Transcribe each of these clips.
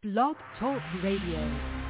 Blog Talk Radio.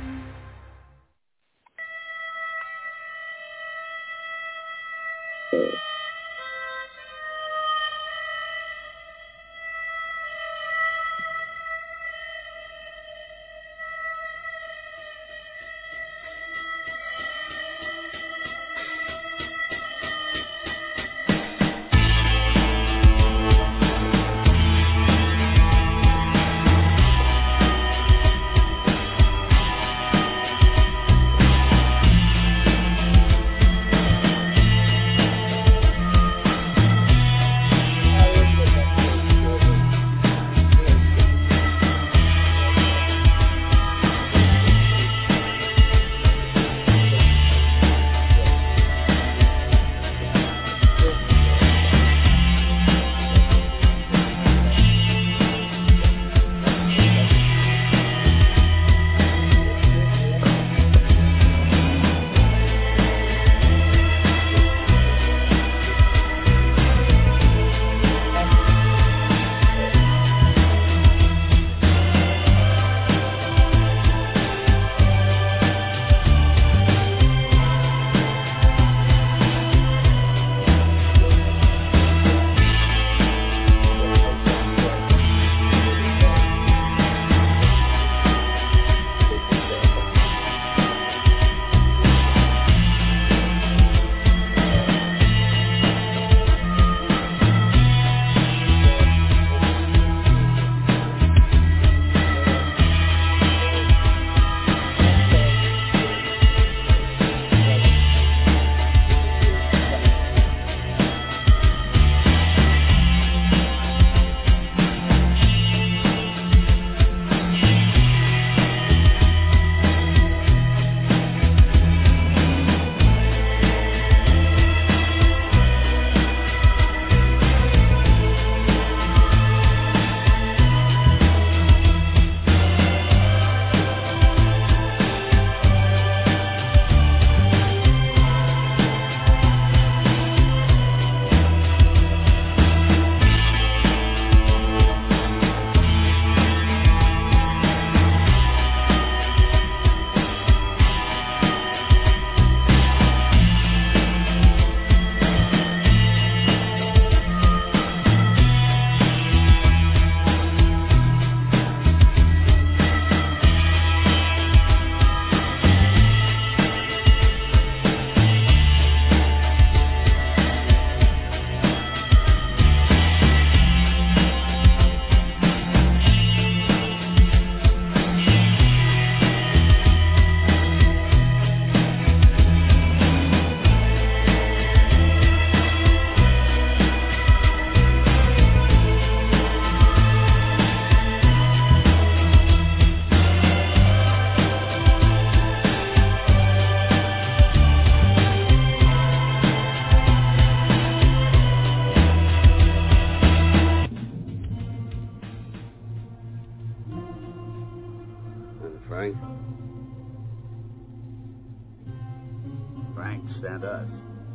Frank sent us.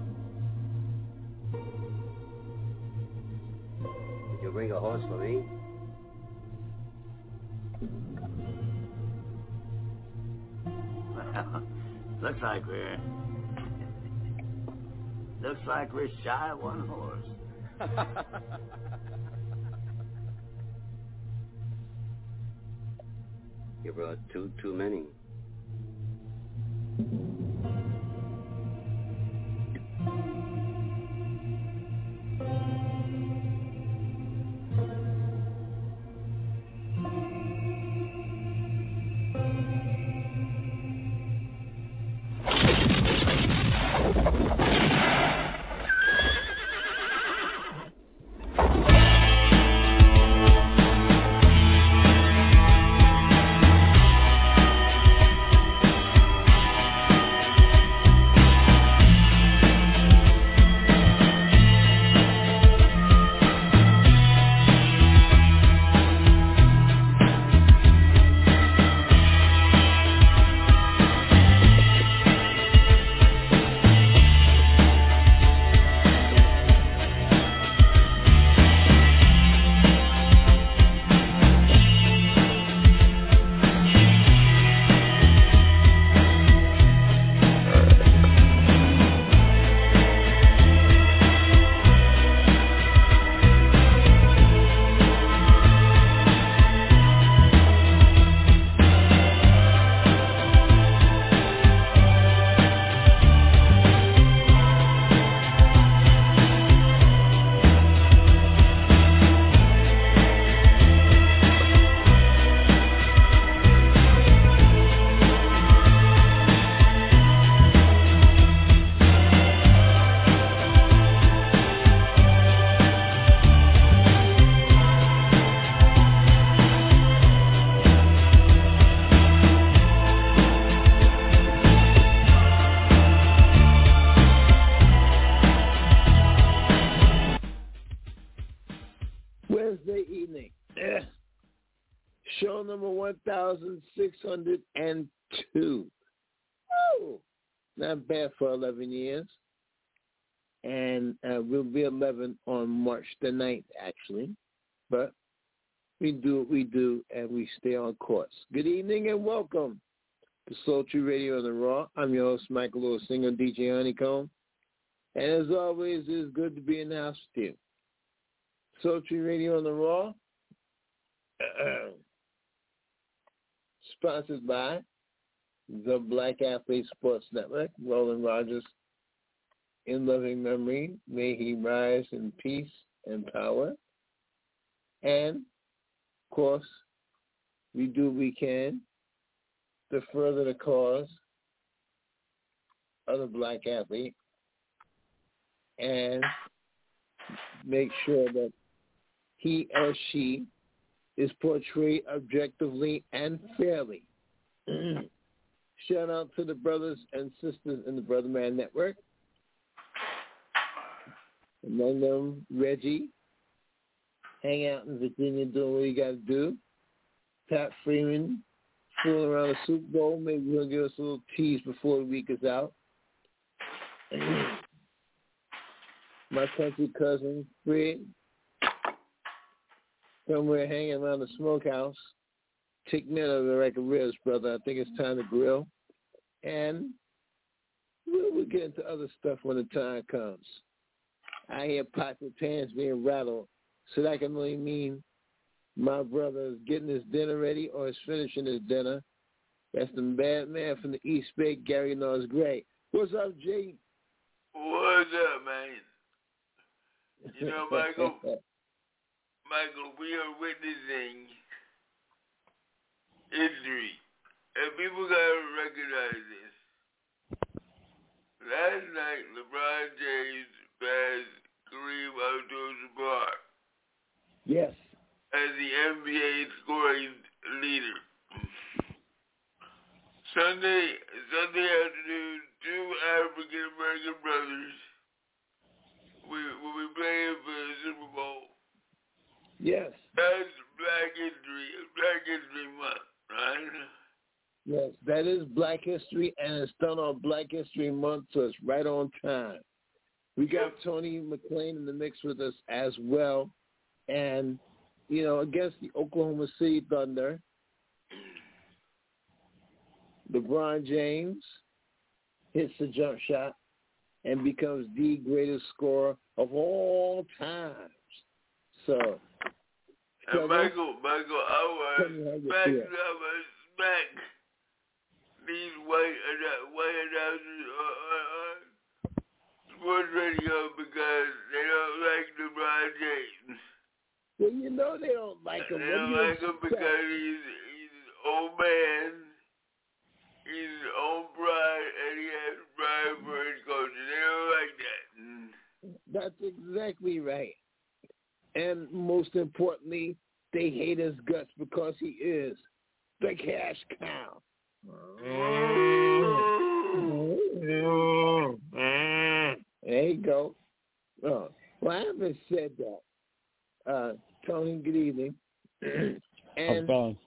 Did you bring a horse for me? Well, looks like we're shy of one horse. You brought two too many. Show number 1,602. Woo! Not bad for 11 years. And we'll be 11 on March the 9th, actually. But we do what we do, and we stay on course. Good evening and welcome to Sultry Radio on the Raw. I'm your host, Michael Lewis, singer, DJ Honeycomb. And as always, it's good to be in the house with you. Sultry Radio on the Raw, sponsored by the Black Athlete Sports Network. Roland Rogers, in loving memory, may he rise in peace and power. And, of course, we do what we can to further the cause of the black athlete and make sure that he or she is portrayed objectively and fairly. Shout out to the brothers and sisters in the Brother Man Network. Among them, Reggie, hang out in Virginia doing what you got to do. Pat Freeman, fooling around the Super Bowl. Maybe he'll give us a little tease before the week is out. My country cousin, Fred, somewhere hanging around the smokehouse. Take me out of the record ribs, brother. I think it's time to grill. And we'll get into other stuff when the time comes. I hear pots and pans being rattled, so that can only mean my brother is getting his dinner ready or is finishing his dinner. That's the bad man from the East Bay, Gary Norris Gray. What's up, Jay? What's up, man? You know, Michael, we are witnessing history, and people gotta recognize this. Last night, LeBron James passed Kareem Abdul-Jabbar. Yes. As the NBA scoring leader. Sunday afternoon, two African American brothers will be playing for the Super Bowl. Yes. That's Black History Month, right? Yes, that is Black History, and it's done on Black History Month, so it's right on time. We got Tony McClain in the mix with us as well. And, you know, against the Oklahoma City Thunder, LeBron James hits the jump shot and becomes the greatest scorer of all times. So, and Michael, I was smack these white announcers on sports radio because they don't like LeBron James. Well, you know they don't like him. They don't like him because he's an old man. He's his own pride, and he has pride for his culture. They don't like that. That's exactly right. And most importantly, they hate his guts because he is the cash cow. There you go. Oh, well, I haven't said that. Tony, good evening. And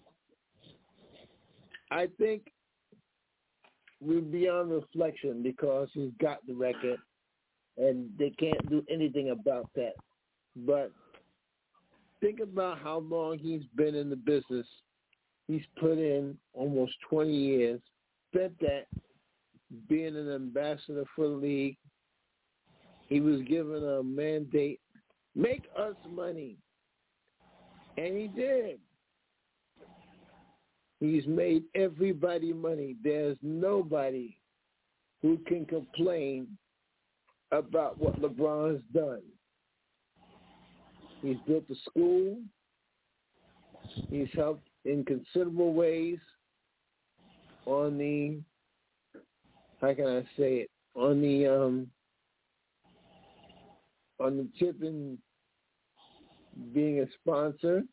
I think we're beyond reflection because he's got the record and they can't do anything about that. But think about how long he's been in the business. He's put in almost 20 years, spent that being an ambassador for the league. He was given a mandate, make us money. And he did. He's made everybody money. There's nobody who can complain about what LeBron's done. He's built a school. He's helped in considerable ways on the, how can I say it, on the tip in being a sponsor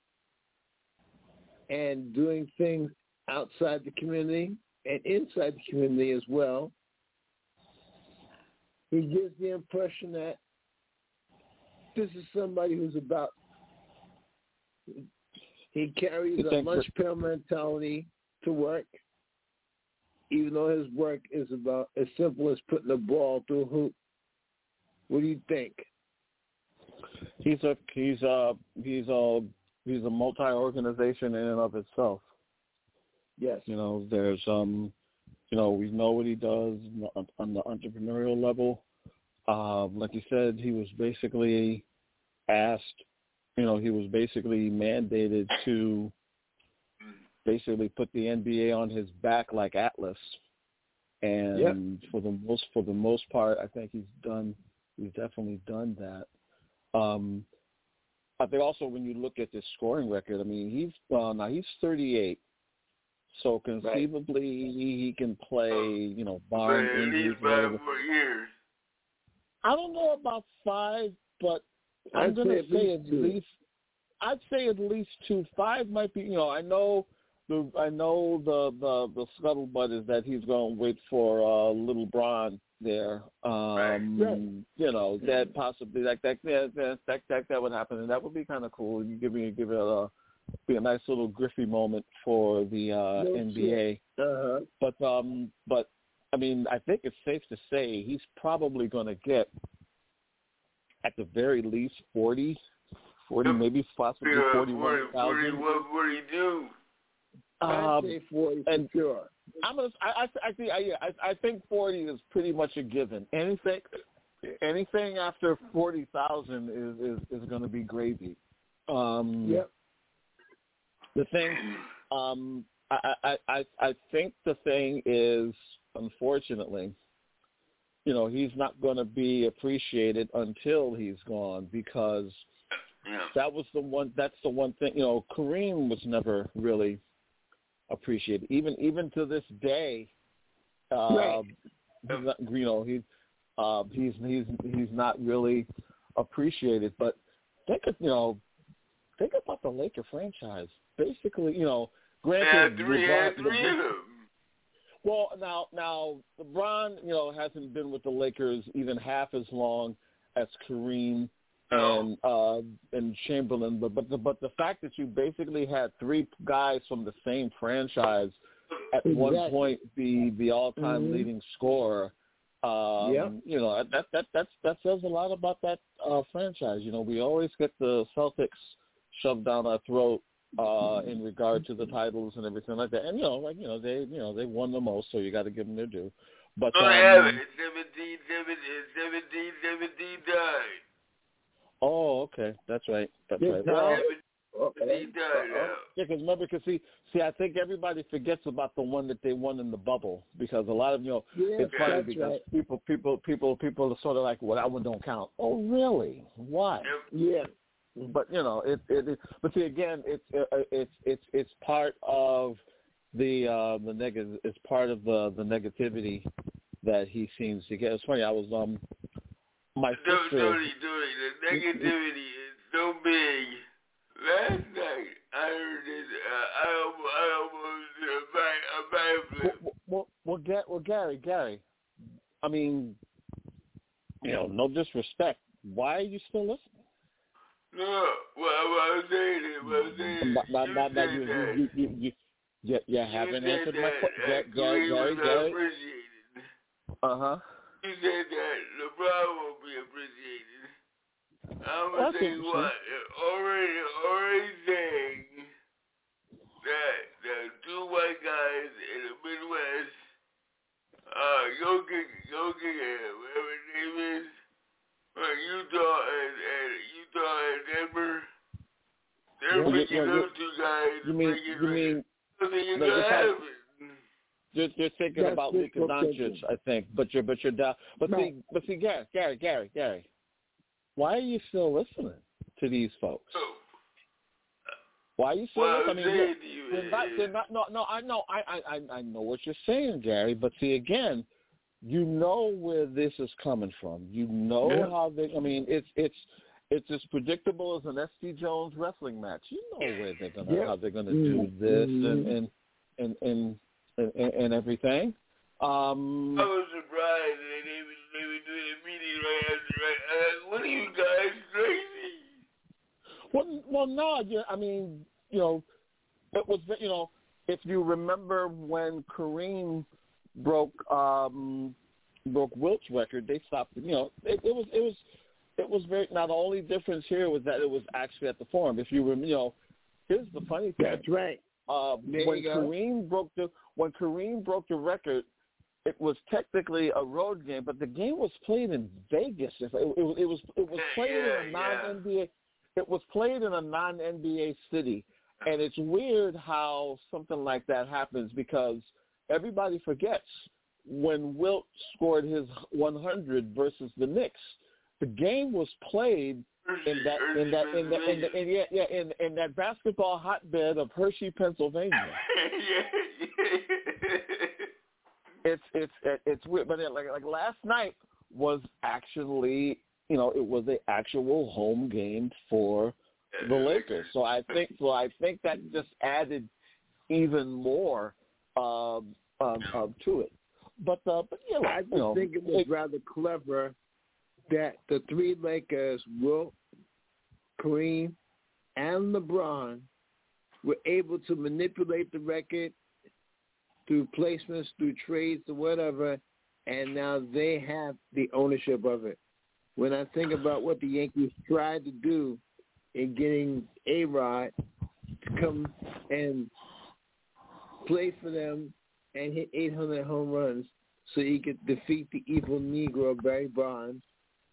and doing things outside the community and inside the community as well. He gives the impression that this is somebody who's about He carries a lunch pail mentality to work, even though his work is about as simple as putting the ball through a hoop. What do you think? He's a multi-organization in and of itself. Yes. There's we know what he does on the entrepreneurial level. Like you said, he was basically asked, he was basically mandated to basically put the NBA on his back like Atlas. And for the most part, I think he's definitely done that. I think also when you look at his scoring record, I mean, he's 38. So conceivably he can play, barring injuries. At least 5 more years. I don't know about 5, but I'm going to say at least. I'd say at least 2. 5 might be. I know the scuttlebutt is that he's going to wait for little Bron there. That possibly that would happen, and that would be kind of cool. You give it be a nice little Griffey moment for the NBA. But I mean, I think it's safe to say he's probably going to get at the very least 40, maybe possibly 41,000. 42. I'd say 40 for sure. I think 40 is pretty much a given. Anything after 40,000 is going to be gravy. The thing, I think the thing is, unfortunately, he's not going to be appreciated until he's gone, because that's the one thing. Kareem was never really appreciated, even to this day. He's not really appreciated. But think about the Laker franchise. Basically, granted, three of them. Well, now LeBron, hasn't been with the Lakers even half as long as Kareem and Chamberlain, but the fact that you basically had 3 guys from the same franchise at one point be the all-time leading scorer, that says a lot about that franchise. We always get the Celtics shoved down our throat in regard to the titles and everything like that, and they won the most, so you got to give them their due. But 17 died. Oh, okay, that's right. Well, he died. because remember, I think everybody forgets about the one that they won in the bubble, because a lot of it's funny because people are sort of like, well, that one don't count. Oh, really? Why? Yeah. But but see, again, it's part of the negative. It's part of the negativity that he seems to get. It's funny. I was my sister. The negativity is so big. Last night I heard it. I almost did a backflip. Well, Gary. I mean, no disrespect. Why are you still listening? No, what I'm saying is, you haven't answered my question, Gary. You said that LeBron won't be appreciated. I'm gonna tell you what, already saying that the 2 white guys in the Midwest, Jokic, whatever his name is, Utah and Denver, they're picking those 2 guys. You mean they're thinking about Luka Doncic, I think, but you're down. But see, Gary, why are you still listening to these folks? Why are you still listening? They're not. No, I know. I know what you're saying, Gary. But see, again, you know where this is coming from. You know how they. I mean, it's as predictable as an S.D. Jones wrestling match. You know where they're gonna how they're gonna do this and everything. I was surprised that they would do the meeting right after. What are you guys crazy? Well, no. I mean, it was, if you remember when Kareem broke Wilt's record, they stopped. It was very. Now the only difference here was that it was actually at the Forum. If you remember, here's the funny thing. That's right. When Kareem broke the record, it was technically a road game, but the game was played in Vegas. It was played in a non-NBA. It was played in a non-NBA city, and it's weird how something like that happens because everybody forgets when Wilt scored his 100 versus the Knicks. The game was played in that basketball hotbed of Hershey, Pennsylvania. It's weird, but like last night was actually, it was an actual home game for the Lakers. So I think that just added even more to it. But I just think it was rather clever that the three Lakers, Wilt, Kareem, and LeBron, were able to manipulate the record through placements, through trades, or whatever, and now they have the ownership of it. When I think about what the Yankees tried to do in getting A-Rod to come and play for them and hit 800 home runs so he could defeat the evil Negro Barry Bonds,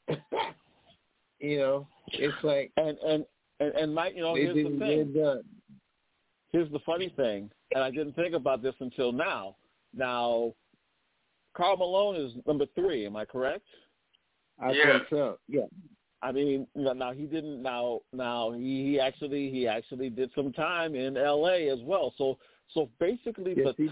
it's like and Mike, here's the thing. Here's the funny thing, and I didn't think about this until now. Now, Karl Malone is number 3. Am I correct? I think so. Yeah. I mean, now he didn't. Now he actually did some time in L.A. as well. So basically, the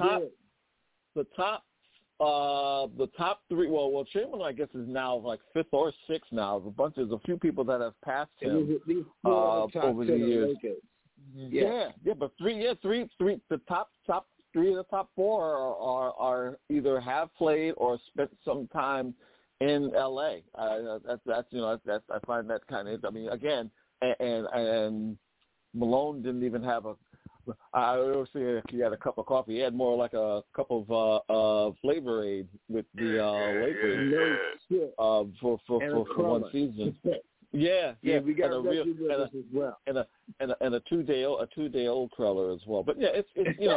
top 3. Well, Chamberlain I guess is now like 5th or 6th now. There's a few people that have passed him over the years. Yeah, but three. The top 3 of the top 4 are either have played or spent some time in L.A. That's I find that kind of. I mean, again, and Malone didn't even have a. I always say he had a cup of coffee. He had more like a cup of Flavor Aid with the Lakers for one season. Yeah, we got a real as well, and a 2-day old crawler as well. But yeah, it's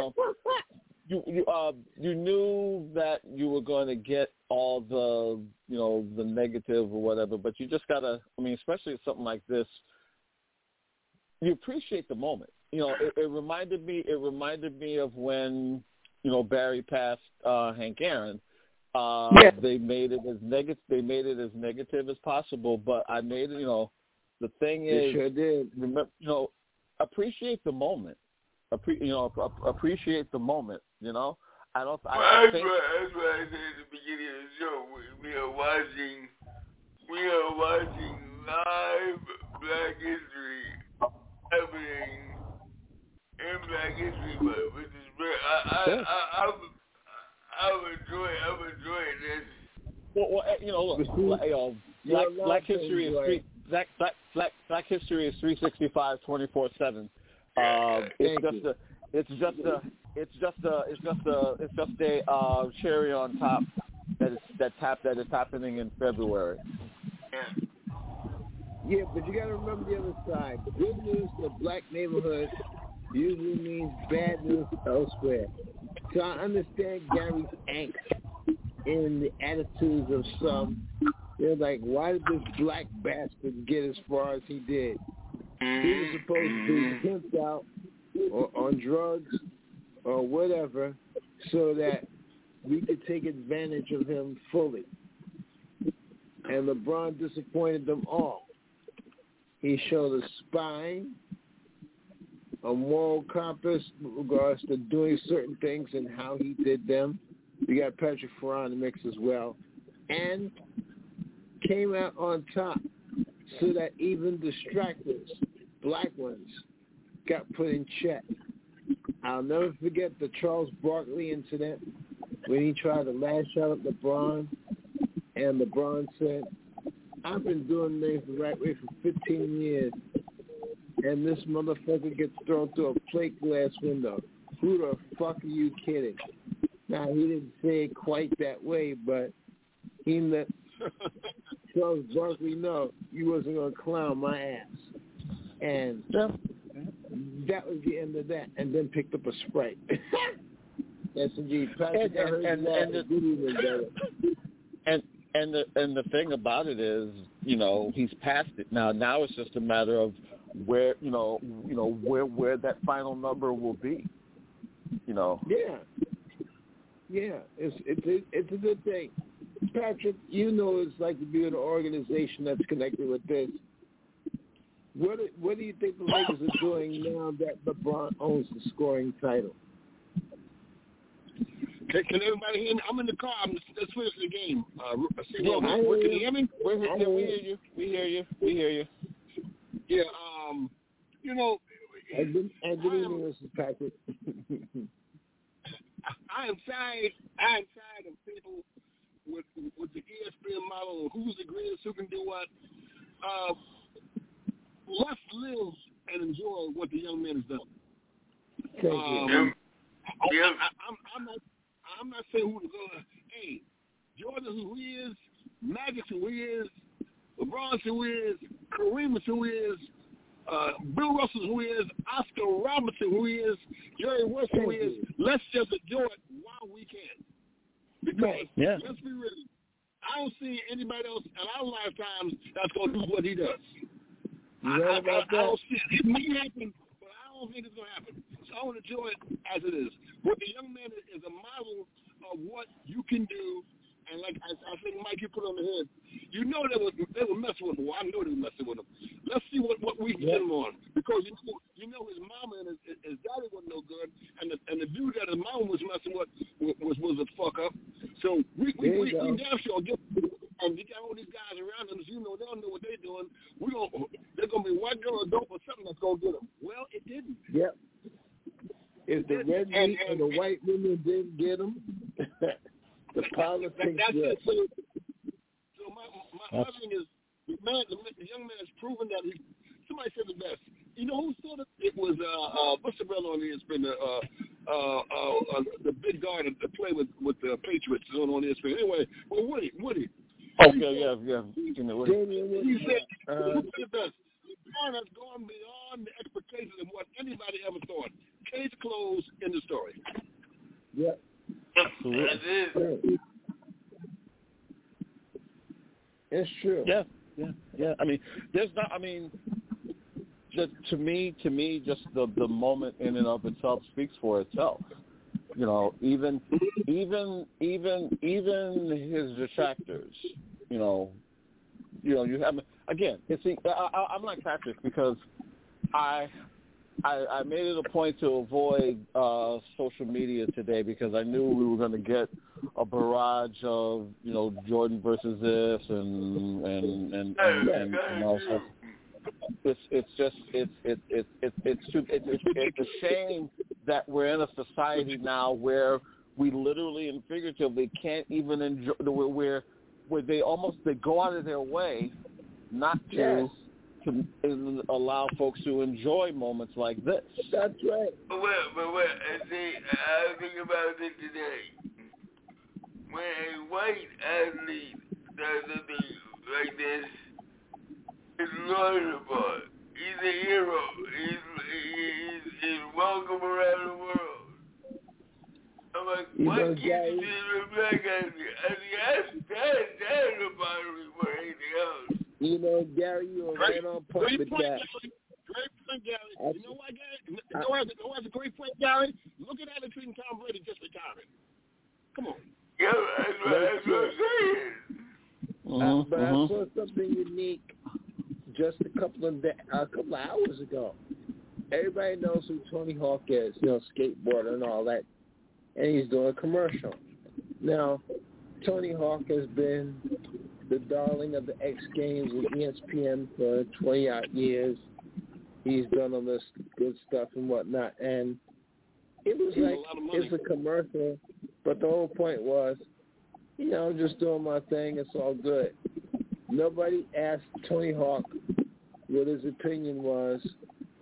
you knew that you were going to get all the the negative or whatever, but you just gotta. I mean, especially something like this, you appreciate the moment. It reminded me of when Barry passed Hank Aaron. They made it as negative as possible, but I made it. The thing is, sure did. Remember, appreciate the moment. Appreciate the moment. I don't. That's what I said at the beginning of the show. We are watching live Black history happening in Black History Month, which is very. I'm enjoying this. Well, Black History is Black History is 365 24/7. It's just a cherry on top that is happening in February. Yeah, but you got to remember the other side. Good news in the black neighborhood usually means bad news elsewhere. So I understand Gary's angst in the attitudes of some. They're like, why did this black bastard get as far as he did? He was supposed to be pimped out or on drugs or whatever so that we could take advantage of him fully. And LeBron disappointed them all. He showed a spine, a moral compass with regards to doing certain things and how he did them. We got Patrick Farron in the mix as well. And came out on top so that even distractors, black ones, got put in check. I'll never forget the Charles Barkley incident when he tried to lash out at LeBron, and LeBron said, I've been doing things the right way for 15 years. and this motherfucker gets thrown through a plate glass window. Who the fuck are you kidding? Now, he didn't say it quite that way, but he let Charles Barkley know you wasn't going to clown my ass. And that was the end of that, and then picked up a Sprite. Yes, indeed. Patrick, and the thing about it is, you know, he's past it now. Now it's just a matter of where, where that final number will be. You know. Yeah. It's a good thing. Patrick, you know what it's like to be in an organization that's connected with this. What do you think the Lakers are doing now that LeBron owns the scoring title? Can everybody hear me? I'm in the car. Let's finish the game. Can you hear me? We hear you. Yeah. You know. And good evening, Mrs. Patrick. I am tired of people with the ESPN model of who's the greatest, who can do what. Let's live and enjoy what the young man has done. I'm not saying who to go. Hey, Jordan who he is, Magic who he is, LeBron who he is, Kareem is who he is, Bill Russell who he is, Oscar Robertson who he is, Jerry West who he is. Let's just enjoy it while we can. Because let's be real, I don't see anybody else in our lifetimes that's going to do what he does. I don't see it. It may happen, but I don't think it's going to happen. So I want to enjoy it as it is. But the young man is a model of what you can do. And like I think Mike, you put on the head, you know they were messing with him. Well, I know they were messing with him. Let's see what we can get him on. Because you know his mama and his daddy wasn't no good. And the dude that his mama was messing with was a fuck up. So we damn sure get and we got all these guys around them, so you know they don't know what they're doing. They're gonna be white girl or dope or something that's gonna get them. Well, it didn't. Yep. If the red meat and the white women didn't get them, the politics. That's it. So my thing is, the young man has proven that somebody said the best. You know who said it? It was what's the brother on ESPN? The big guard that played with the Patriots on ESPN. Anyway, well, Woody. Okay, yeah. He said the best. LeBron has gone beyond the expectations of what anybody ever thought. Case closed in the story. Yeah. Absolutely. It's true. Yeah. I mean, to me, just the moment in and of itself speaks for itself. You know, even his detractors. You have again. I'm like Patrick because I made it a point to avoid social media today because I knew we were going to get a barrage of Jordan versus this and also it's a shame that we're in a society now where we literally and figuratively can't even enjoy where they go out of their way not to allow folks to enjoy moments like this. That's right. But see, I think about it today. When a white athlete does something like this, it's laudable. He's a hero. He's welcome around the world. I'm like, why can't you see the black athlete? That's the bottom before anything else. Gary, you were right on point with that. Great point, Gary. You know what, Gary? You know what's a great point, Gary? Look at how they're treating Tom Brady just retiring. Come on. Yeah, that's what I'm saying. But I saw something unique just a couple of hours ago. Everybody knows who Tony Hawk is, skateboarder and all that, and he's doing a commercial. Now, Tony Hawk has been the darling of the X Games with ESPN for 20-odd years. He's done all this good stuff and whatnot, and it was it's a commercial, but the whole point was, just doing my thing, it's all good. Nobody asked Tony Hawk what his opinion was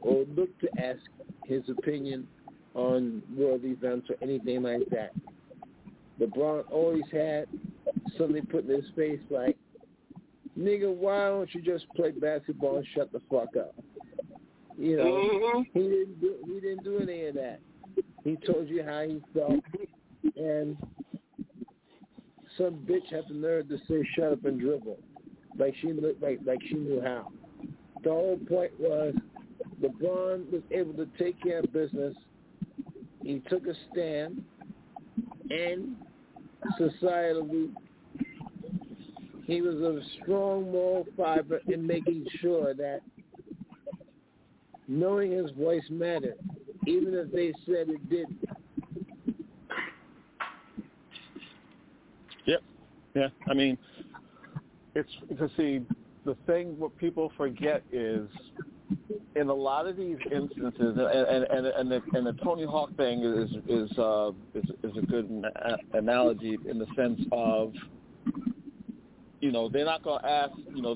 or look to ask his opinion on world events or anything like that. LeBron always had something put in his face like, nigga, why don't you just play basketball and shut the fuck up? You know, he didn't do any of that. He told you how he felt, and some bitch had the nerve to say shut up and dribble, like she knew how. The whole point was LeBron was able to take care of business. He took a stand, and societally, he was a strong moral fiber in making sure that knowing his voice mattered, even if they said it didn't. Yep. Yeah. I mean, it's because see, the thing what people forget is in a lot of these instances, and the Tony Hawk thing is a good analogy in the sense of, you know, they're not gonna ask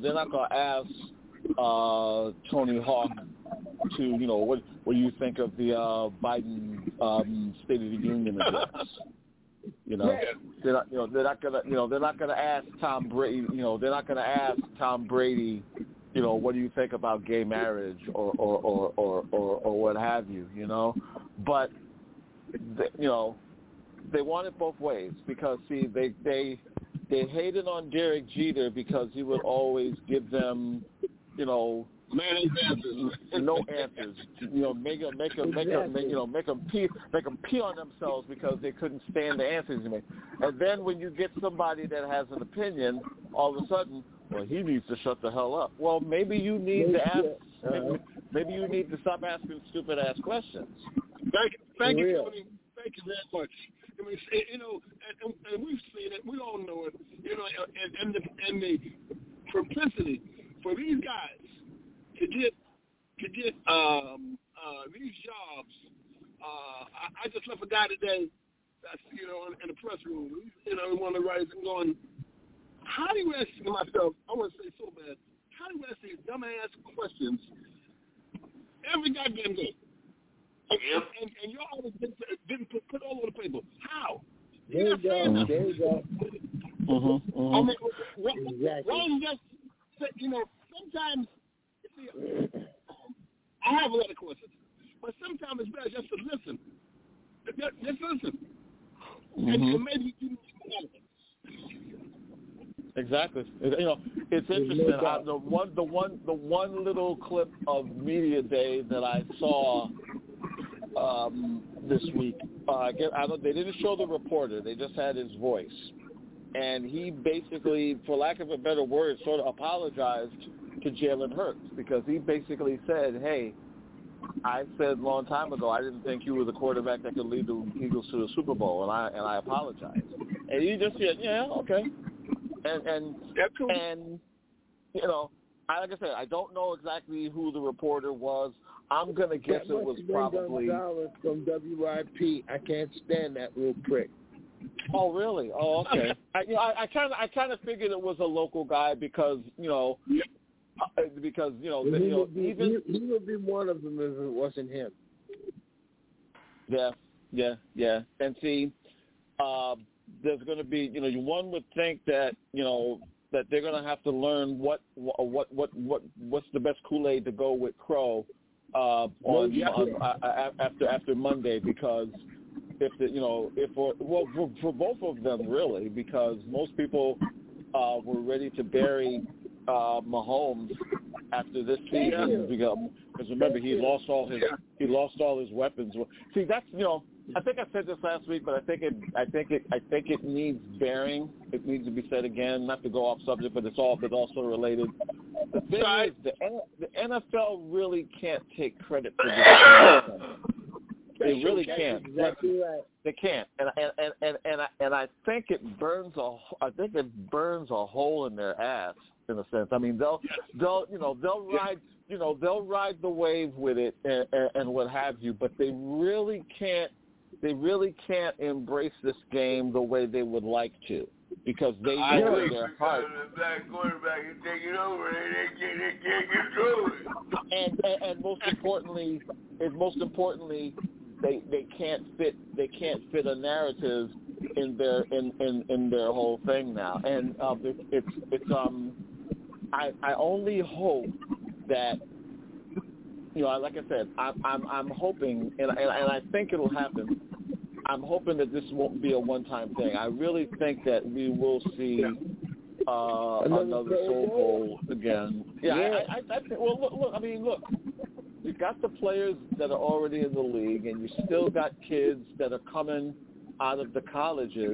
Tony Hawk to, you know, what do you think of the Biden State of the Union address? You know, they're not gonna ask Tom Brady. You know, they're not gonna ask Tom Brady, you know, what do you think about gay marriage or what have you? You know, but you know, they want it both ways because see, they hated on Derek Jeter because he would always give them, you know, no answers. You know, make them pee on themselves because they couldn't stand the answers he made. And then when you get somebody that has an opinion, all of a sudden, well, he needs to shut the hell up. Well, maybe you need to ask. Maybe you need to stop asking stupid ass questions. Thank you, Tony. Thank you very much. I mean, you know, and we've seen it. We all know it. You know, and the propensity for these guys to get these jobs. I just left a guy today that's, you know, in the press room. You know, one of the writers and going, how do you ask myself? I want to say so bad. How do you ask these dumbass questions every goddamn day? And you always didn't put all over the paper. How? There you go. There you go. I mean, why is that? You know, sometimes. I have a lot of questions, but sometimes it's better just to listen. Just listen, and maybe you know. Exactly. You know, it's interesting. The one little clip of Media Day that I saw this week. They didn't show the reporter. They just had his voice, and he basically, for lack of a better word, sort of apologized to Jalen Hurts because he basically said, hey, I said a long time ago I didn't think you were the quarterback that could lead the Eagles to the Super Bowl, and I apologize. And he just said, yeah, okay. And you know, like I said, I don't know exactly who the reporter was. I'm gonna guess it was probably from WIP. I can't stand that little prick. Oh, really? Oh, okay. I kind of figured it was a local guy because, you know. Because he would be one of them if it wasn't him. Yeah. And see, there's going to be, you know, one would think that, you know, that they're going to have to learn what's the best Kool-Aid to go with Crow after Monday, because for both of them really, because most people were ready to bury Mahomes after this season because remember he lost all his weapons. See, that's, you know, I think I said this last week, but I think it needs bearing. It needs to be said again, not to go off subject, but it's also related. The thing is, the NFL really can't take credit for this. They really can't. Exactly right. They can't, and I think it burns a hole in their ass, in a sense. I mean, they'll ride the wave with it and what have you, but they really can't embrace this game the way they would like to. because they know in their heart. The black quarterback is taking over, and they can't control it. And most importantly, they can't fit a narrative in their whole thing now. And I only hope that, you know, like I said, I'm hoping, and I think it'll happen. I'm hoping that this won't be a one-time thing. I really think that we will see another Soul Bowl again. Yeah. I think. Well, look. I mean, look. You got the players that are already in the league, and you still got kids that are coming out of the colleges.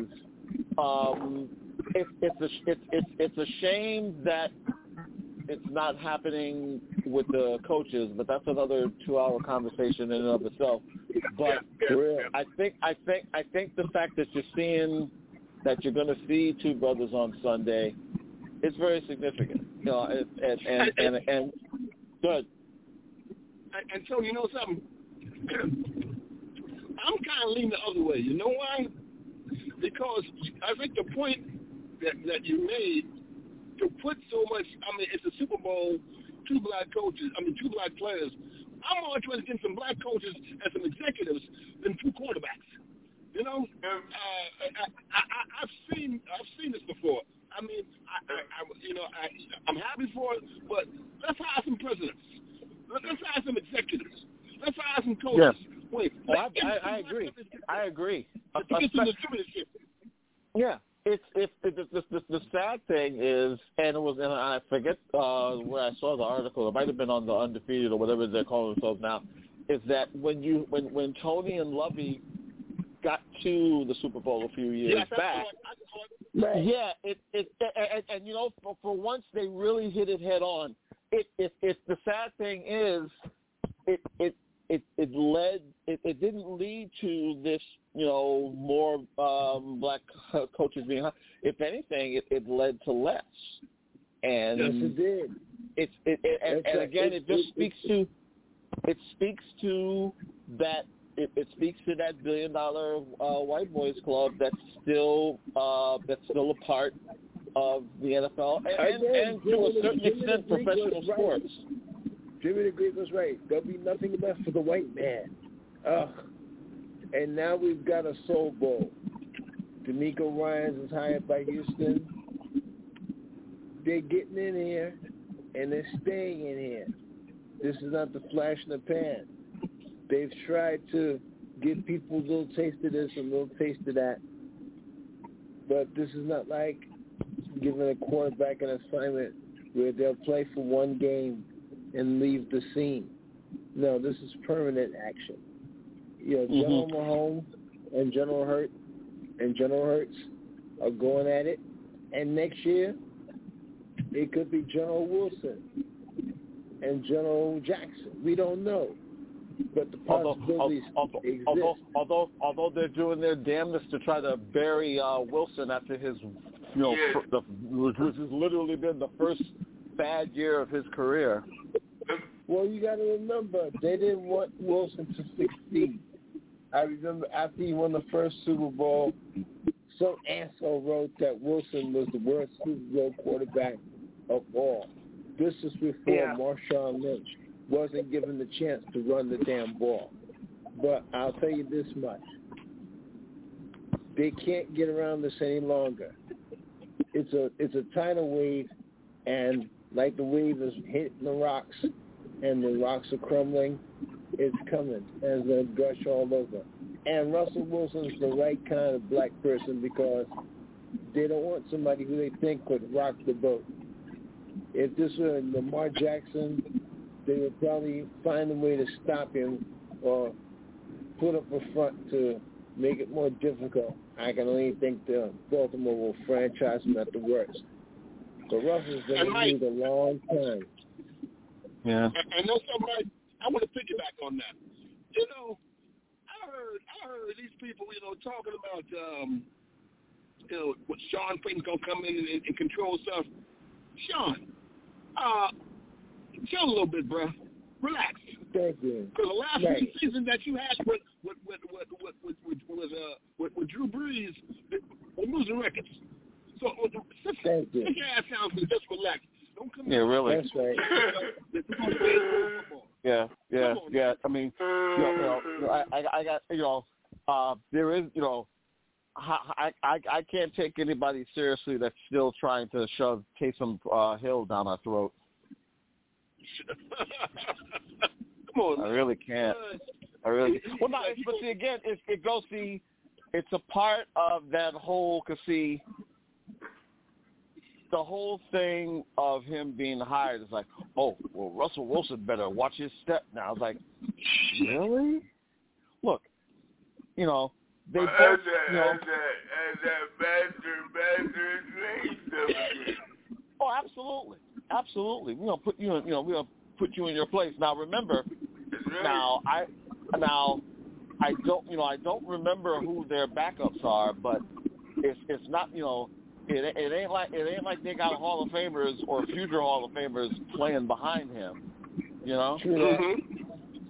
It's a shame that it's not happening with the coaches, but that's another 2-hour conversation in and of itself. But I think the fact that you're going to see two brothers on Sunday, it's very significant. You know, and good. And so, you know something, I'm kind of leaning the other way. You know why? Because I think the point that you made, to put so much, I mean, it's a Super Bowl, two black players. I'm more interested in some black coaches and some executives than two quarterbacks. You know, I've seen this before. I mean, I'm happy for it, but let's hire some presidents. Let's hire some executives. Let's hire some coaches. Yeah. Wait, I agree. Yeah. It's the sad thing is, and I forget where I saw the article. It might have been on the Undefeated or whatever they're calling themselves now. Is that when Tony and Lovey got to the Super Bowl a few years back? Right. Yeah. And you know, for once they really hit it head on. It's the sad thing is, it didn't lead to this, you know, more black coaches being hired. If anything, it led to less. And yes, it did. And again, it speaks to that $1 billion white boys club that's still a part of the NFL and to a certain extent professional sports. Jimmy the Greek was right. There'll be nothing left for the white man. And now we've got a Soul Bowl. D'Amico Ryans is hired by Houston. They're getting in here, and they're staying in here. This is not the flash in the pan. They've tried to give people a little taste of this and a little taste of that. But this is not like giving a quarterback an assignment where they'll play for one game and leave the scene. No, this is permanent action. You know, General Mahomes and General Hurts are going at it, and next year it could be General Wilson and General Jackson. We don't know, but the possibilities exist. Although they're doing their damnedest to try to bury Wilson after his, you know, which has literally been the first bad year of his career. Well, you got to remember, they didn't want Wilson to succeed. I remember after he won the first Super Bowl, some asshole wrote that Wilson was the worst Super Bowl quarterback of all. This is before Marshawn Lynch wasn't given the chance to run the damn ball. But I'll tell you this much. They can't get around this any longer. It's a tidal wave, and like the wave is hitting the rocks, and the rocks are crumbling, it's coming as a gush all over. And Russell Wilson's the right kind of black person because they don't want somebody who they think could rock the boat. If this were Lamar Jackson, they would probably find a way to stop him or put up a front to make it more difficult. I can only think the Baltimore will franchise him at the worst. But Russell's going to need a long time. Yeah. I know somebody. I want to piggyback on that. You know, I heard these people, you know, talking about, you know, what Sean Payton's gonna come in and control stuff. Sean, chill a little bit, bro. Relax. Thank you. Because the last season that you had with Drew Brees, we're losing records. So sit your ass down and just relax. Don't come in. Really. That's right. Yeah. I mean, I got, there is, I can't take anybody seriously that's still trying to shove Taysom Hill down our throat. Come on. I really can't. Well, no, but see, again, it's a part of that whole, the whole thing of him being hired is like, oh, well, Russell Wilson better watch his step now. I was like, really? Look, they both, as that bastard slave. Oh, absolutely. We're gonna put you in, we're gonna put you in your place. Now, remember, now I don't remember who their backups are, but it's not, it ain't like they got Hall of Famers or future Hall of Famers playing behind him, Mm-hmm.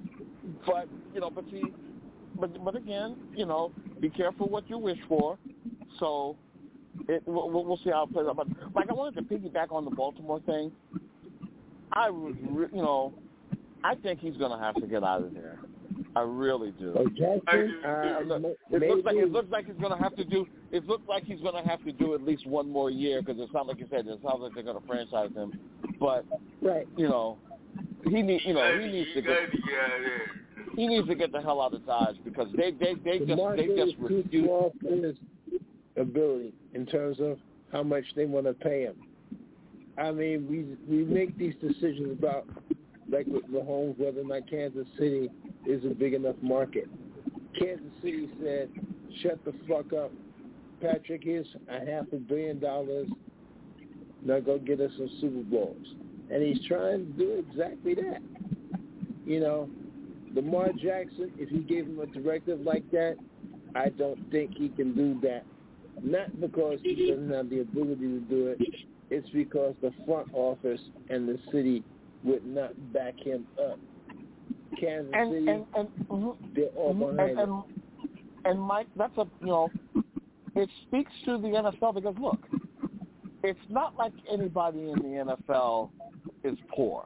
But again, be careful what you wish for. So we'll see how it plays out. But I wanted to piggyback on the Baltimore thing. I think he's going to have to get out of there. I really do. It looks like he's going to have to do. It looks like he's going to have to do at least one more year because it sounds like you said. It sounds like they're going to franchise him. But right, he needs to get. He needs to get the hell out of Dodge because they just refuse his ability in terms of how much they want to pay him. I mean, we make these decisions about, like with Mahomes, whether or not Kansas City is a big enough market. Kansas City said, shut the fuck up. Patrick, here's $500 million. Now go get us some Super Bowls. And he's trying to do exactly that. Lamar Jackson, if he gave him a directive like that, I don't think he can do that. Not because he doesn't have the ability to do it. It's because the front office and the city would not back him up. Kansas City, they're all behind him. And Mike, that's it speaks to the NFL because look, it's not like anybody in the NFL is poor.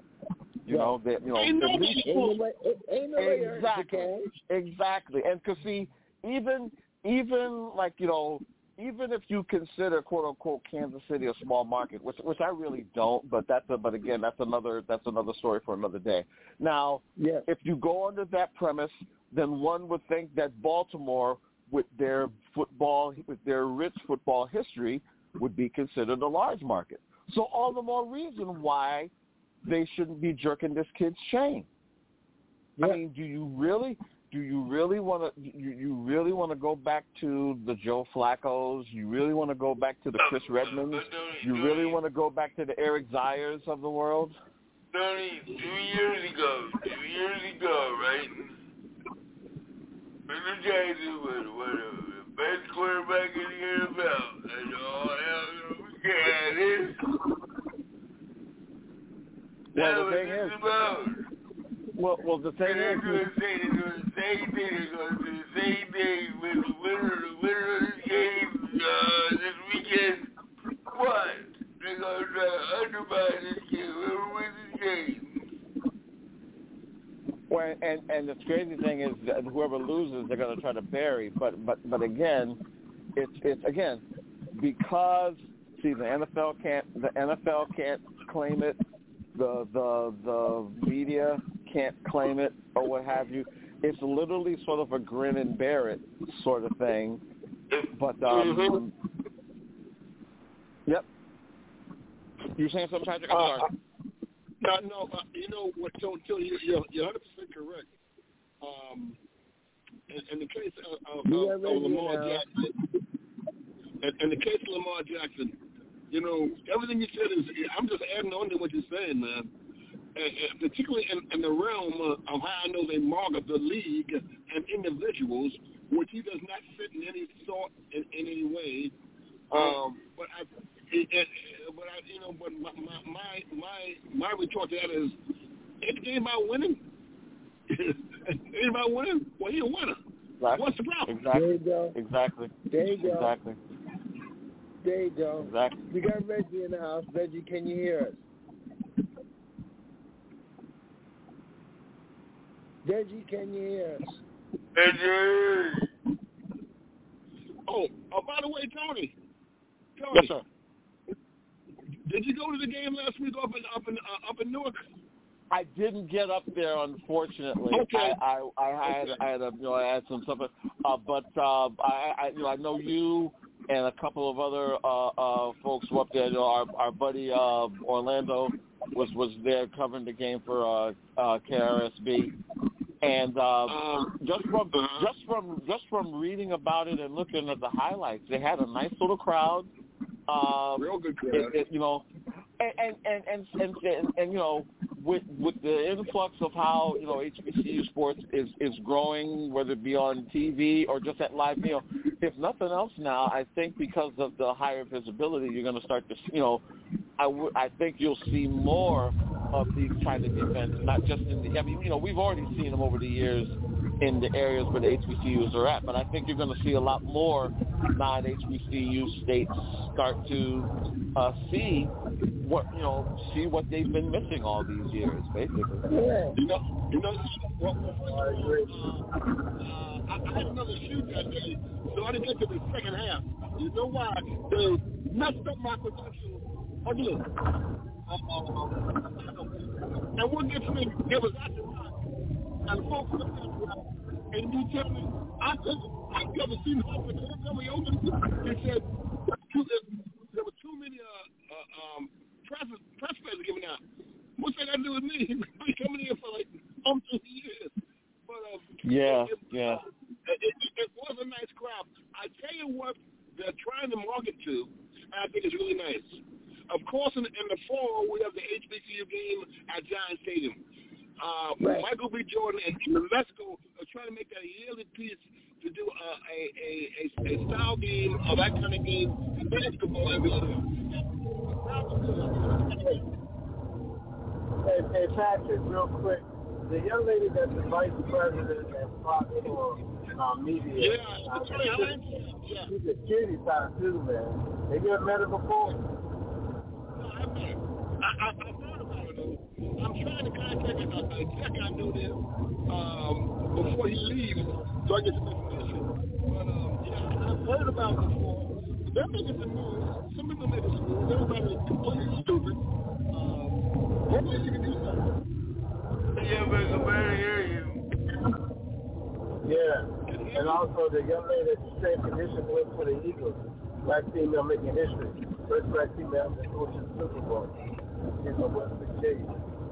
Exactly. And because see, even like even if you consider quote unquote Kansas City a small market, which I really don't, but again that's another story for another day. Now, if you go under that premise, then one would think that Baltimore, with their rich football history, would be considered a large market. So all the more reason why they shouldn't be jerking this kid's chain. I mean, do you really want to go back to the Joe Flacco's? You really want to go back to the Chris Redmonds? You really want to go back to the Eric Zayers of the world? 2 years ago, right? Mr. Jackson was the best quarterback in the NFL. And all hell, we can't have this. Well, the thing is, well, the thing is, they're going to do the same thing with the winner of this game this weekend. What? They're going to try to undermine this game. Whoever wins this game. Well, and the crazy thing is that whoever loses, they're going to try to bury. But again, it's again because see the NFL can't claim it. The media can't claim it or what have you. It's literally sort of a grin and bear it sort of thing. But yep. You were saying something, Patrick? I'm sorry. No. You know what? You're 100% correct. In the case of Lamar Jackson, in the case of Lamar Jackson. Everything you said is, I'm just adding on to what you're saying, man. And particularly in the realm of how I know they market the league and individuals, which he does not fit in any sort in any way. But my retort to that is, it's game about winning. It's about winning. Well, he's a winner. Right. What's the problem? Exactly. There you go. Exactly. There you go. Exactly. There you go. Exactly. We got Reggie in the house. Reggie, can you hear us? Reggie, can you hear us? Reggie. Oh, by the way, Tony. Yes, sir. Did you go to the game last week up in Newark? I didn't get up there, unfortunately. Okay. I had some stuff, but I know you and a couple of other folks were up there. You know, our buddy Orlando was there covering the game for KRSB, and just from reading about it and looking at the highlights, they had a nice little crowd. Real good crowd. You know, and you know, with the influx of how, you know, HBCU sports is growing, whether it be on TV or just at live, you know, if nothing else now, I think because of the higher visibility, you're going to start to, you know, I think you'll see more of these kind of events, not just in the, I mean, you know, we've already seen them over the years in the areas where the HBCUs are at, but I think you're going to see a lot more non-HBCU states start to see what they've been missing all these years, basically. Yeah. You know. Well, I had another shoot that day, so I didn't get to the second half. You know why? They messed up my production again. And what gets me, it was at the rock, and folks looked at the rock, and you tell me, I've never seen Hope, and they tell me, they said there were too many press passes given out. What's that got to do with me? He's been coming here for like 2 years. But it was a nice crowd. I tell you what, they're trying to market to, and I think it's really nice. Of course, in the fall, we have the HBCU game at Giant Stadium. Right. Michael B. Jordan and Lesko are trying to make that a yearly piece to do a style game of that kind of game in basketball every year. Hey, Patrick, real quick. The young lady that's the vice president at Fox for media. She's a cutie pie too, man. Have you ever met her before? I thought about it, though. I'm trying to contact a check I know this before he leaves, so I get some information. But, I've heard about it before. They're making some moves. Some people make some moves. Everybody is completely stupid. Hopefully you can do something. Yeah, but I better hear you. Yeah. And also the young lady that you strength condition with for the Eagles. Black female making history. First black female to coach in the Super Bowl. She's a West Virginia.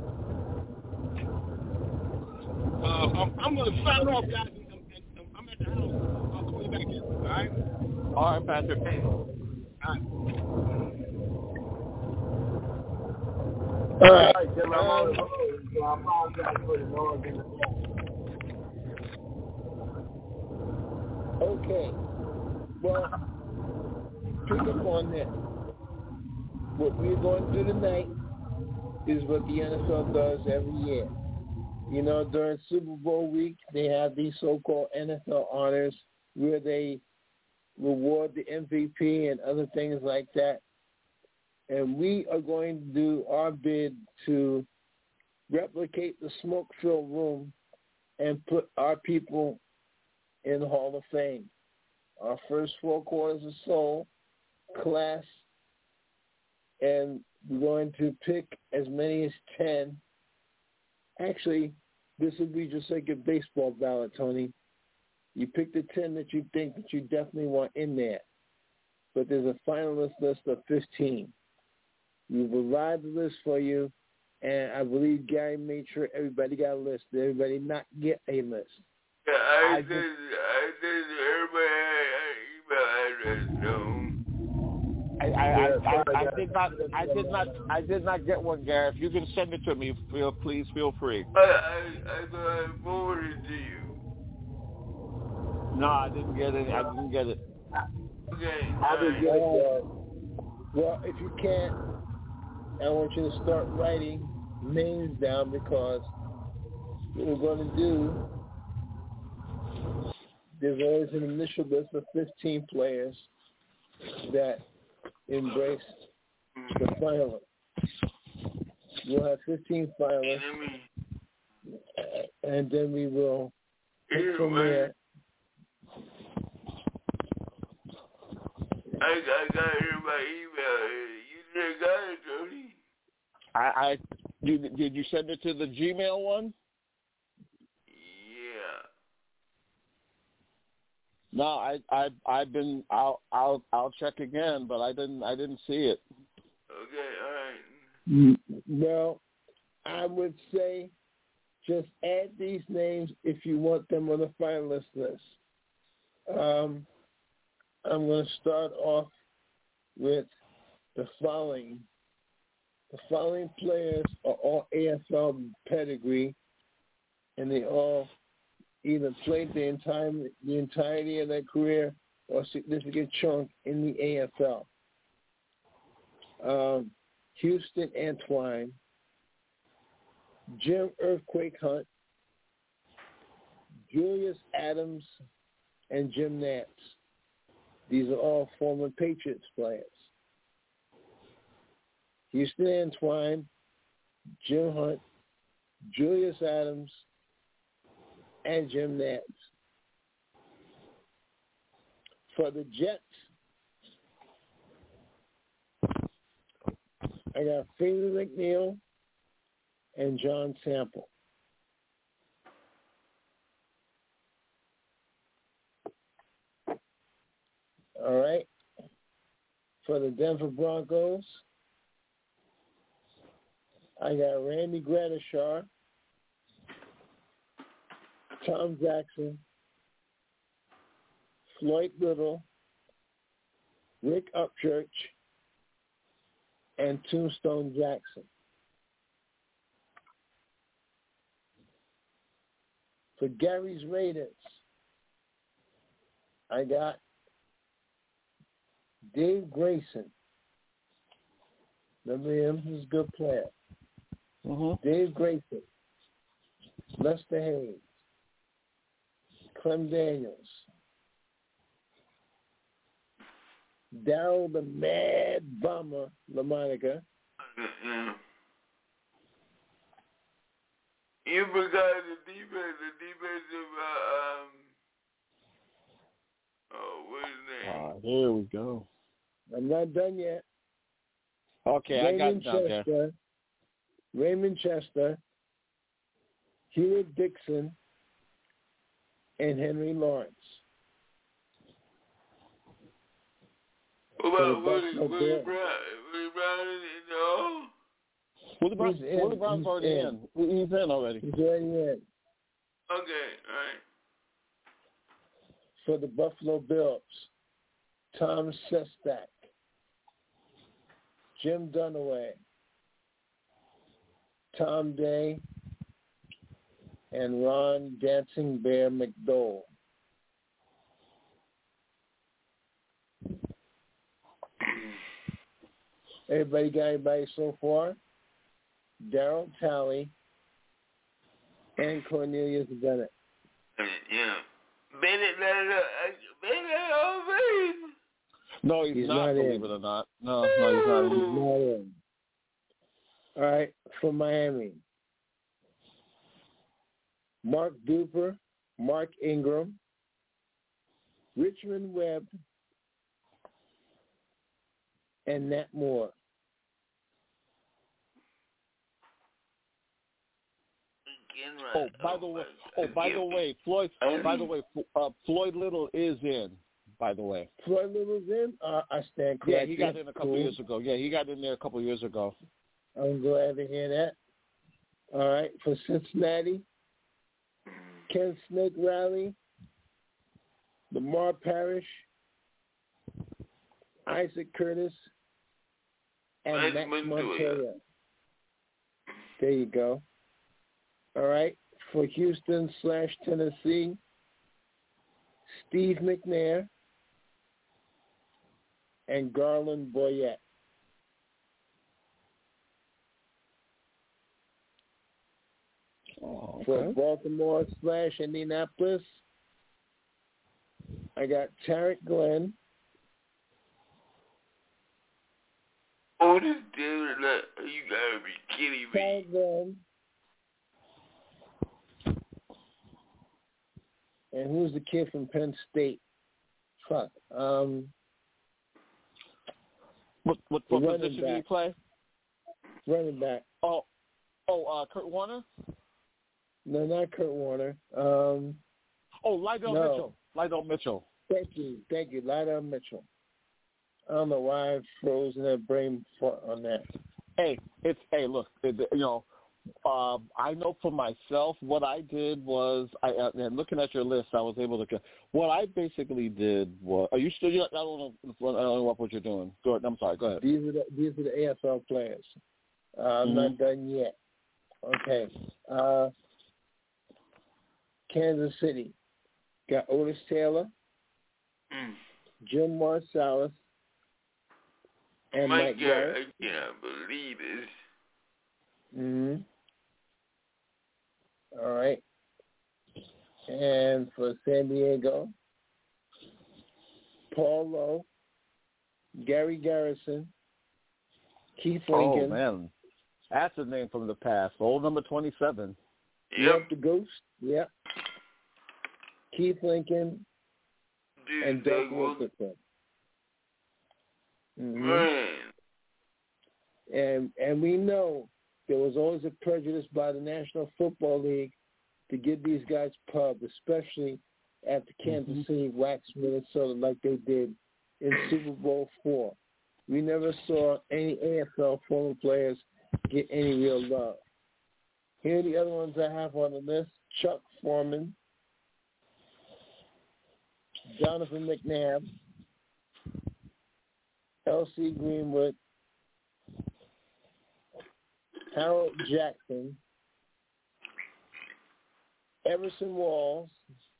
I'm going to sign off, guys. I'm at the house. I'll call you back in. All right? All right, Patrick. All right, Jim, I'm on the road, so I apologize for the noise in the back. Okay. Well, pick up on that. What we're going to do tonight is what the NFL does every year. You know, during Super Bowl week, they have these so-called NFL honors where they reward the MVP and other things like that. And we are going to do our bid to replicate the smoke-filled room and put our people in the Hall of Fame. Our first 4 quarters of soul, class, and we're going to pick as many as 10. Actually, this would be just like a baseball ballot, Tony. You pick the 10 that you think that you definitely want in there. But there's a finalist list of 15. We've arrived the list for you, and I believe Gary made sure everybody got a list. Did everybody not get a list? Yeah, I did. Everybody had an email address, I did not get one, Gary. If you can send it to me, please feel free. I thought I forwarded it to you. No, I didn't get it. Okay. I didn't get it. Well, if you can't, I want you to start writing names down, because what we're going to do, there's always an initial list of 15 players that embrace the finalists. We'll have 15 finalists, and then we will pick from there. I got it in my email. You didn't got it, Tony? Did you send it to the Gmail one? Yeah. No, I'll check again, but I didn't see it. Okay, all right. Well, I would say just add these names if you want them on the finalist list. I'm going to start off with the following. The following players are all AFL pedigree, and they all either played the entirety of their career or a significant chunk in the AFL. Houston Antwine, Jim Earthquake Hunt, Julius Adams, and Jim Nance. These are all former Patriots players. Houston Antwine, Jim Hunt, Julius Adams, and Jim Nance. For the Jets, I got Freeman McNeil and John Sample. All right. For the Denver Broncos, I got Randy Gradishar, Tom Jackson, Floyd Little, Rick Upchurch, and Tombstone Jackson. For Gary's Raiders, I got Dave Grayson. Remember him? He's a good player. Mm-hmm. Dave Grayson, Lester Hayes, Clem Daniels, Darryl the Mad Bomber LaMonica. Yeah. You forgot the defensive, what's his name? Here we go. I'm not done yet. Okay, Raymond I got it down there. Raymond Chester, Hewitt Dixon, and Henry Lawrence. What about Willie Brown? Willie Brown in the hole? Willie Brown's already in. He's in already. He's already in. Okay, all right. For the Buffalo Bills, Tom Sestak, Jim Dunaway, Tom Day, and Ron Dancing Bear McDowell. Everybody got anybody so far? Darryl Talley and Cornelius Bennett. Yeah. Bennett over. No, he's not, believe it or not. No, he's not. He's not in. All right, for Miami. Mark Duper, Mark Ingram, Richmond Webb, and Nat Moore. By the way, Floyd Little is in. By the way, Floyd Little's in. I stand corrected. Yeah, he got in a couple years ago. Yeah, he got in there a couple years ago. I'm glad to hear that. All right, for Cincinnati, Ken Snake Riley, Lamar Parrish, Isaac Curtis, and Max Montoya. There you go. All right, for Houston/Tennessee, Steve McNair and Garland Boyette. Oh, okay. For Baltimore/Indianapolis, I got Tarek Glenn, Otis Taylor, you gotta be kidding me. And who's the kid from Penn State? Fuck. What position do you play? Running back. Kurt Warner? No, not Kurt Warner. Lydell Mitchell. Thank you, Lydell Mitchell. I don't know why I froze in that brain on that. Look, I know for myself what I did was, and looking at your list, I was able to. What I basically did was, are you still? I don't know what you're doing. Go ahead. I'm sorry. Go ahead. These are the AFL players. I'm not done yet. Okay. Kansas City got Otis Taylor, Jim Marsalis, and Mike Garrett. I can't believe this. Mm-hmm. All right. And for San Diego, Paul Lowe, Gary Garrison, Keith Lincoln. Oh, man. That's a name from the past. Old number 27. Yep, the Ghost. Yep. Keith Lincoln and Doug Wilkerson. Mm-hmm. And we know there was always a prejudice by the National Football League to give these guys pub, especially at the Kansas City Wax, Minnesota, like they did in Super Bowl IV. We never saw any AFL former players get any real love. Here are the other ones I have on the list. Chuck Foreman, Jonathan McNabb, L.C. Greenwood, Harold Jackson, Everson Walls,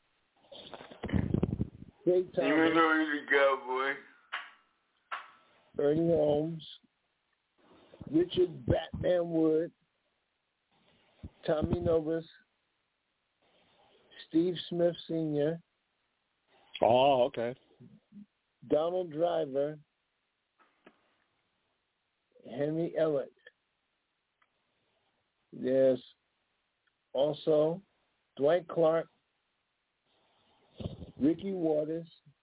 Trey Thomas, even though he's a cowboy, Ernie Holmes, Richard Batman Wood, Tommy Novus, Steve Smith Sr., Oh, okay. Donald Driver, Henry Elliott. There's also Dwight Clark, Ricky Waters,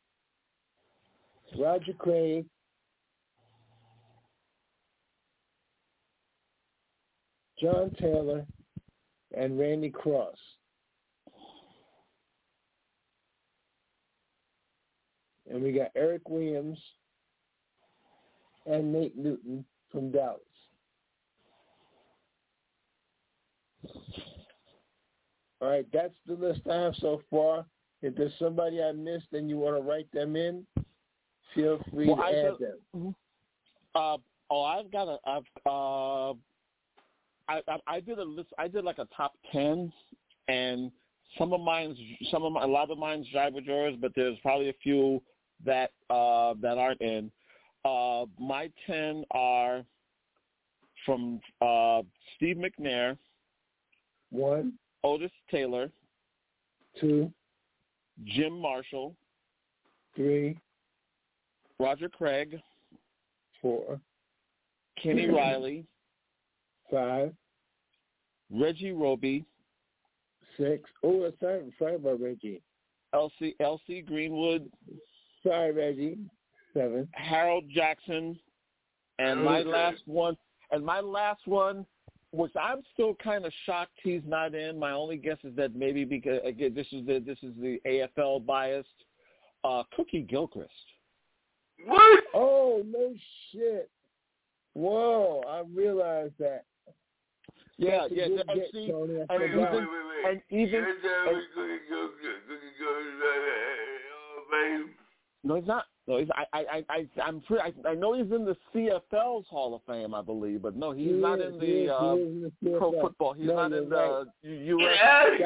Roger Craig, John Taylor, and Randy Cross. And we got Eric Williams and Nate Newton from Dallas. All right, that's the list I have so far. If there's somebody I missed and you want to write them in, feel free to add them. I did a list. I did like a top 10, and a lot of mine's jive with yours, but there's probably a few that aren't in. My 10 are from Steve McNair, 1, Otis Taylor, 2, Jim Marshall, 3, Roger Craig, 4, Kenny Riley, 5, Reggie Roby, 6. Oh, sorry about Reggie. L.C. Greenwood. Sorry, Reggie. 7. Harold Jackson, and my last one, which I'm still kind of shocked he's not in. My only guess is that maybe because again this is the AFL biased, Cookie Gilchrist. What? Oh no shit! Whoa, I realized that. Yeah, Wait. No, he's not. No, I know he's in the CFL's Hall of Fame, I believe, but no, he's not in the pro football. He's not in the U.S.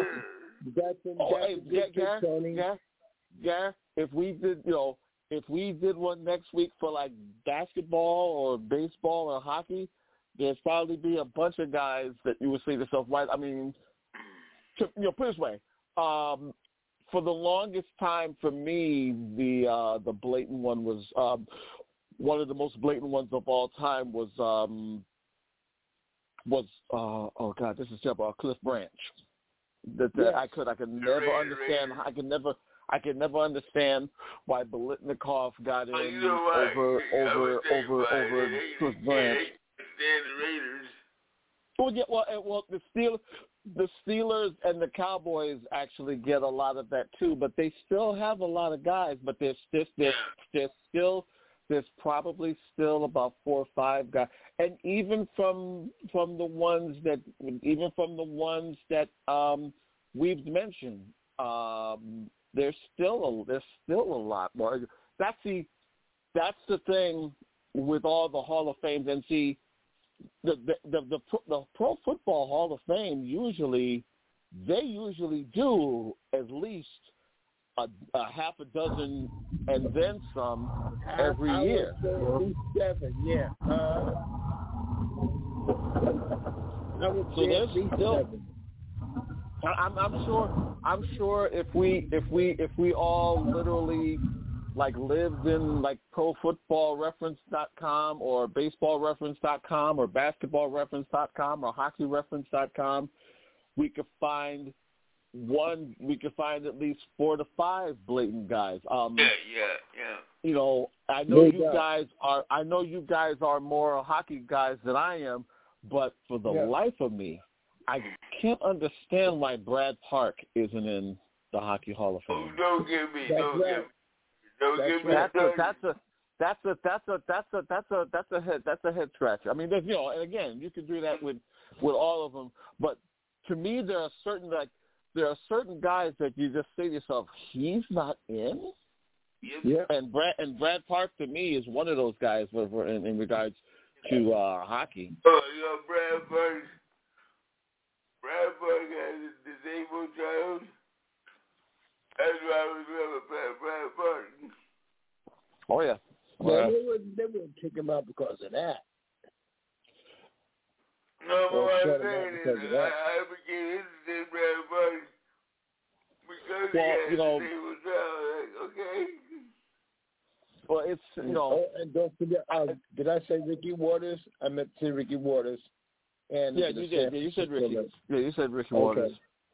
Yeah. If we did one next week for like basketball or baseball or hockey, there's probably be a bunch of guys that you would say to yourself, right? I mean, put it this way. For the longest time, for me, the blatant one was one of the most blatant ones of all time was oh God, this is terrible. Cliff Branch. I could never understand. I could never understand why Biletnikoff got in over Cliff Branch. Well, the Steelers and the Cowboys actually get a lot of that too, but they still have a lot of guys. But there's probably still about 4 or 5 guys, and even from the ones that we've mentioned, there's still a lot more. That's the thing with all the Hall of Fames, and see the Pro Football Hall of Fame usually do at least a half a dozen and then some every year. At least 7, yeah. I would say at least 7. I'm sure if we all literally like lived in like ProFootballReference.com or BaseballReference.com or BasketballReference.com or HockeyReference.com, we could find at least 4 to 5 blatant guys. You know, I know you guys are more hockey guys than I am, but for the life of me, I can't understand why Brad Park isn't in the Hockey Hall of Fame. Don't give me. That's a head scratcher. I mean, there's, and again, you can do that with all of them, but to me, there are certain guys that you just say to yourself, he's not in. Yeah. And Brad Park to me is one of those guys in regards to hockey. Brad Park has a disabled child. That's why I was never Brad Park. Oh yeah. Well, they wouldn't kick him out because of that. No, but what I'm saying is I became interested in Brad Park because he had a disabled child. Okay. Well, it's and don't forget. Did I say Ricky Waters? I meant to say Ricky Waters. And yeah, you did. Yeah, you said Ricky. Yeah, you said Ricky Waters.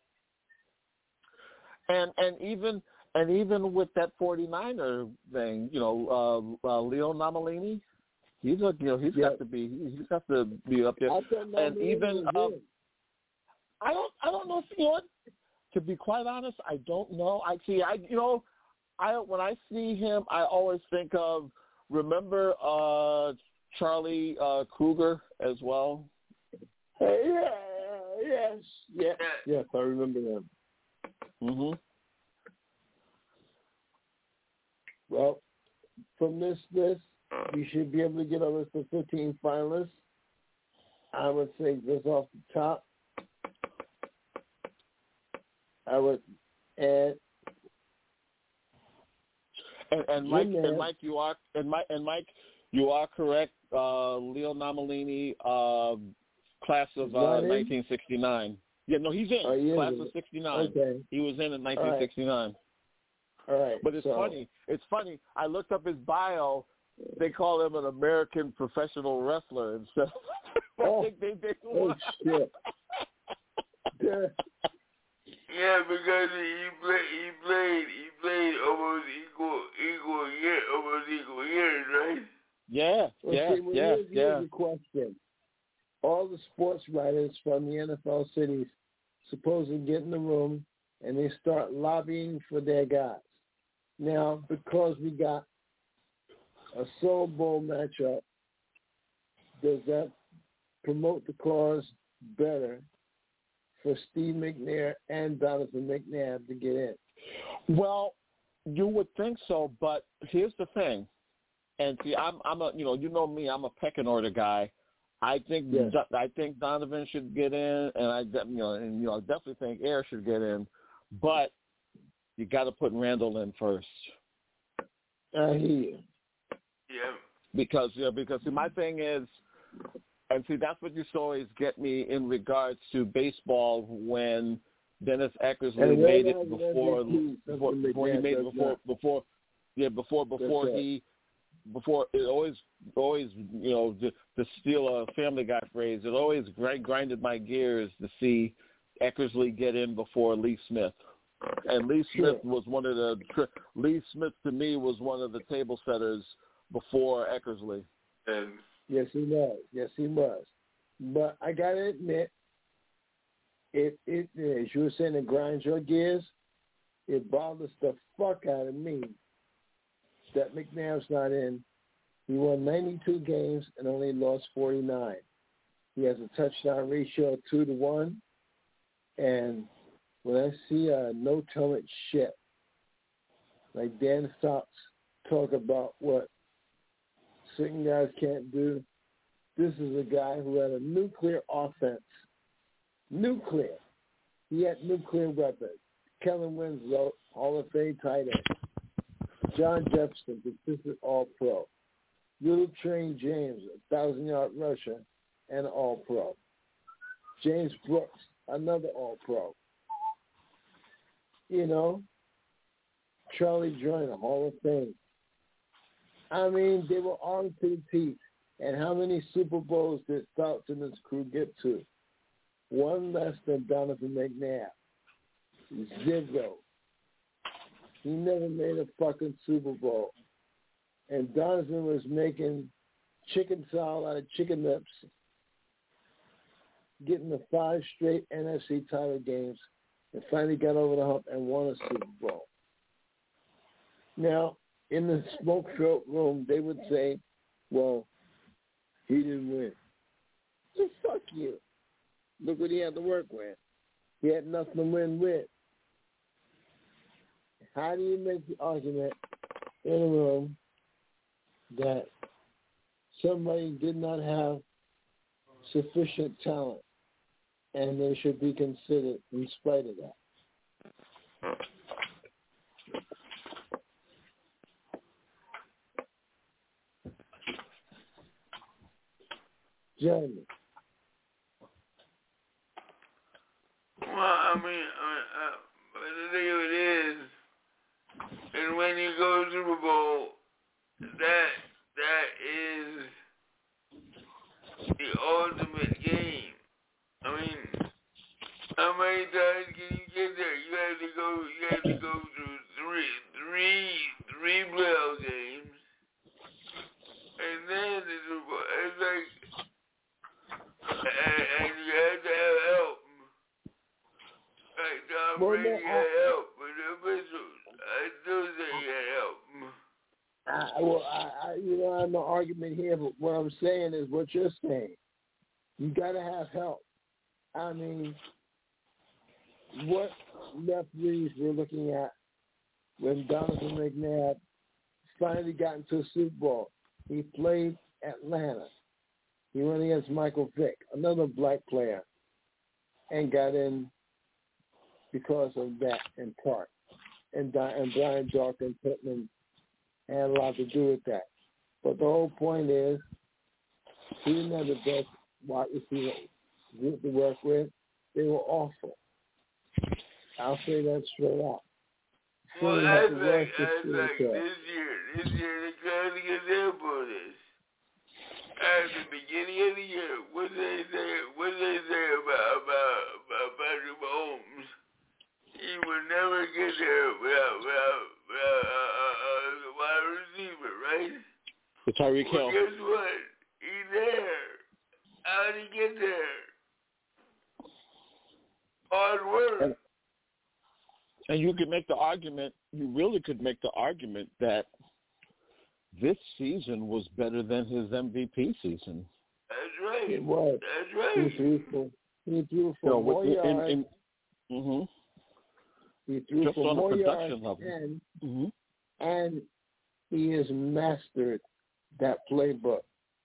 And even with that 49er thing, Leo Namalini, he's got to be up there. And even I don't know if to be quite honest, I don't know. When I see him, I always think of, remember Charlie Kruger as well. Yes, I remember him. Mhm. Well, from this list, we should be able to get a list of 15 finalists. I would say just off the top, I would add. And Mike, you are correct. Leo Namalini, class of 1969. Yeah, no, he's in class of 69. Okay. He was in 1969. All right. But it's funny. It's funny. I looked up his bio. They call him an American professional wrestler instead. They shit. Yeah, because he played almost equal years, right? Yeah, Here's the question. All the sports writers from the NFL cities supposedly get in the room and they start lobbying for their guys. Now, because we got a Soul Bowl matchup, does that promote the cause better for Steve McNair and Donovan McNabb to get in? Well, you would think so, but here's the thing. And see, I'm a you know me, I'm a pecking order guy. I think Donovan should get in, and I definitely think Air should get in, but you got to put Randall in first. I hear you. Yeah. Because see, my thing is, and see, that's what used to always get me in regards to baseball when Dennis Eckersley made it before it always to steal a Family Guy phrase, it always grinded my gears to see Eckersley get in before Lee Smith. And Lee Smith was Lee Smith to me was one of the table setters before Eckersley. Yes, he was. Yes, he was. But I gotta admit, it as you were saying, it grinds your gears. It bothers the fuck out of me that McNabb's not in. He won 92 games and only lost 49. He has a touchdown ratio of 2-1. And when I see no-tillage shit, like Dan Stocks talk about what certain guys can't do, this is a guy who had a nuclear offense. Nuclear. He had nuclear weapons. Kellen Winslow, Hall of Fame tight end. John Jefferson, consistent All-Pro. Little Train James, 1,000-yard rusher and All-Pro. James Brooks, another All-Pro. Charlie Joyner, Hall of Fame. I mean, they were armed to the teeth. And how many Super Bowls did Stouts and his crew get to? One less than Donovan McNabb. 0. He never made a fucking Super Bowl. And Donovan was making chicken salad out of chicken lips, getting the 5 straight NFC title games, and finally got over the hump and won a Super Bowl. Now, in the smoke-filled room, they would say, well, he didn't win. So fuck you. Look what he had to work with. He had nothing to win with. How do you make the argument in a room that somebody did not have sufficient talent and they should be considered in spite of that? Jeremy. Well, I mean, the thing of it is, and when you go to Super Bowl, that is the ultimate game. I mean, how many times can you get there? You have to go through three playoff games, and then the Super Bowl. It's like, and you have to have help. Like Tom Brady had help, but the officials, I do say he had help. I have no argument here, but what I'm saying is what you're saying. You got to have help. I mean, what referees we're looking at when Donovan McNabb finally got into a Super Bowl. He played Atlanta. He went against Michael Vick, another black player, and got in because of that in part. And Brian Dawkins Pittman had a lot to do with that. But the whole point is, he didn't have the best wide receiver group to work with. They were awful. I'll say that straight out. Well, that's like this year, the classic example of this. At the beginning of the year, what did they say about Patrick Mahomes? He would never get there without a wide receiver, right? The Tyreek Hill. Guess what? He's there. How did he get there? Hard work. And you could make the argument, you really could make the argument that this season was better than his MVP season. That's right. It was. That's right. He threw for more yards. He threw just for on more a production yards level. And he has mastered that playbook.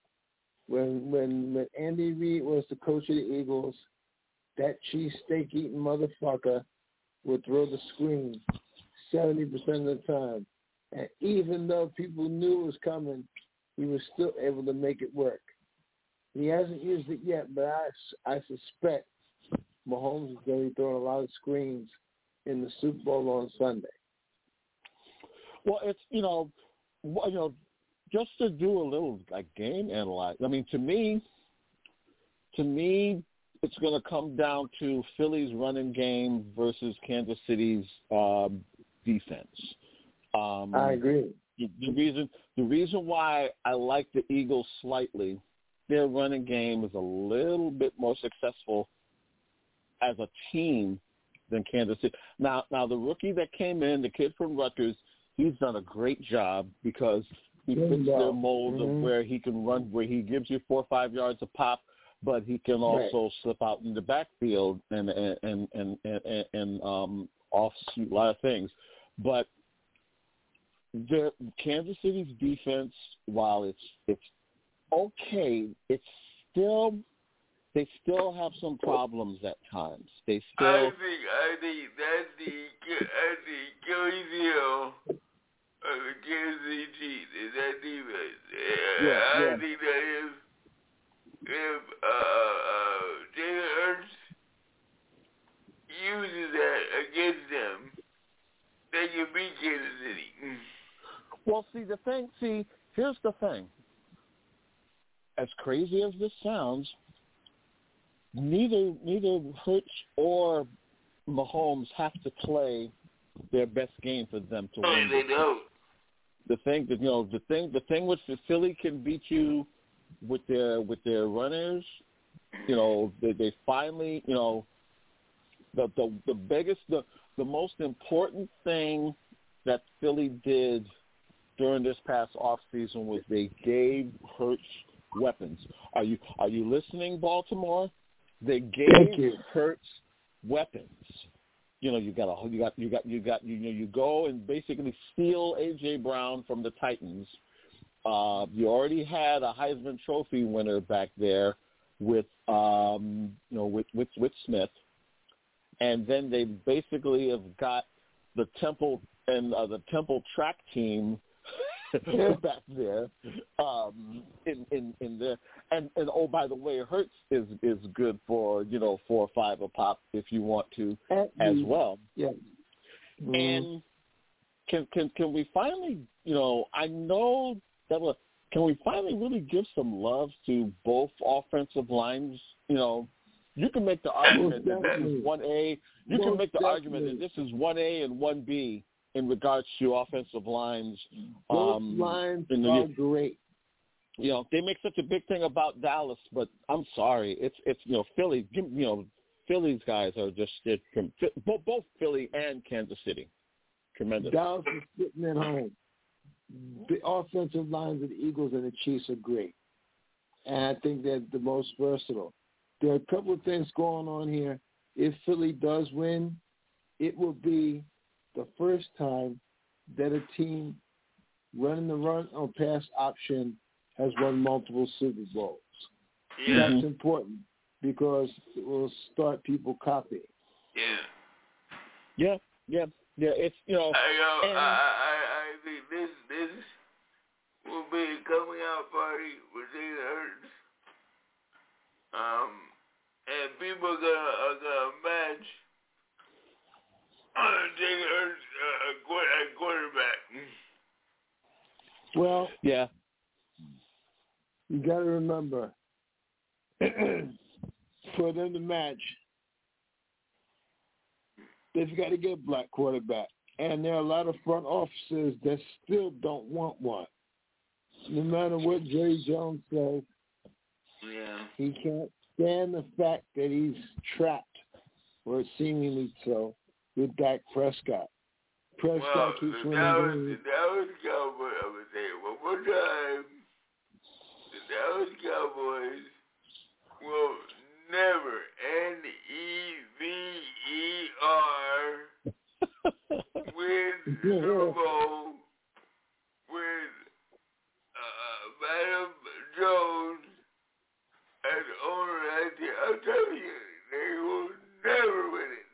When Andy Reid was the coach of the Eagles, that cheesesteak eating motherfucker would throw the screen 70% of the time. And even though people knew it was coming, he was still able to make it work. He hasn't used it yet, but I suspect Mahomes is going to be throwing a lot of screens in the Super Bowl on Sunday. Well, it's just to do a little like game analyze. I mean, to me, it's going to come down to Philly's running game versus Kansas City's defense. I agree. The reason why I like the Eagles slightly, their running game is a little bit more successful as a team than Kansas City. Now the rookie that came in, the kid from Rutgers, he's done a great job because he fits their mold of where he can run, where he gives you 4 or 5 yards a pop, but he can also slip out in the backfield and offshoot a lot of things. But the Kansas City's defense, while it's okay, they still have some problems at times. They still. I think that's the Achilles heel of the Kansas City Chiefs is that defense. I think that if Jalen Hurts uses that against them, they can beat Kansas City. Well, here's the thing. As crazy as this sounds, neither Hurts or Mahomes have to play their best game for them to win. They don't. The thing with Philly can beat you with their runners. They finally, the biggest, the most important thing that Philly did during this past offseason was they gave Hurts weapons. Are you listening, Baltimore? They gave Hurts weapons. You go and basically steal A.J. Brown from the Titans. You already had a Heisman Trophy winner back there with Smith, and then they basically have got the Temple and the Temple track team back there in there. And oh, by the way, Hurts is good for 4 or 5 a pop if you want to as well. Yeah. And can we finally I know that can we finally really give some love to both offensive lines? You can make the argument that this is 1A. You can make the argument that this is 1A and 1B in regards to offensive lines. Both lines are great. They make such a big thing about Dallas, but I'm sorry, it's Philly. Philly's guys are just both Philly and Kansas City. Tremendous. Dallas is sitting at home. The offensive lines of the Eagles and the Chiefs are great, and I think they're the most versatile. There are a couple of things going on here. If Philly does win, it will be the first time that a team running the run or pass option has won multiple Super Bowls. Yeah. That's important because it will start people copying. Yeah. Yeah. It's I think this will be a coming out party with Jalen Hurts. And people are gonna match Jalen Hurts at quarterback. Well, yeah. You got to remember, for them to match, they've got to get a black quarterback. And there are a lot of front officers that still don't want one. No matter what Jerry Jones says, he can't stand the fact that he's trapped, or seemingly so, with Dak Prescott. Prescott keeps winning. That was Cowboys. I would say one more time. The Dallas Cowboys will never, NEVER, win Super Bowl with Madam Jones as owner. I'll tell you, they will never win it.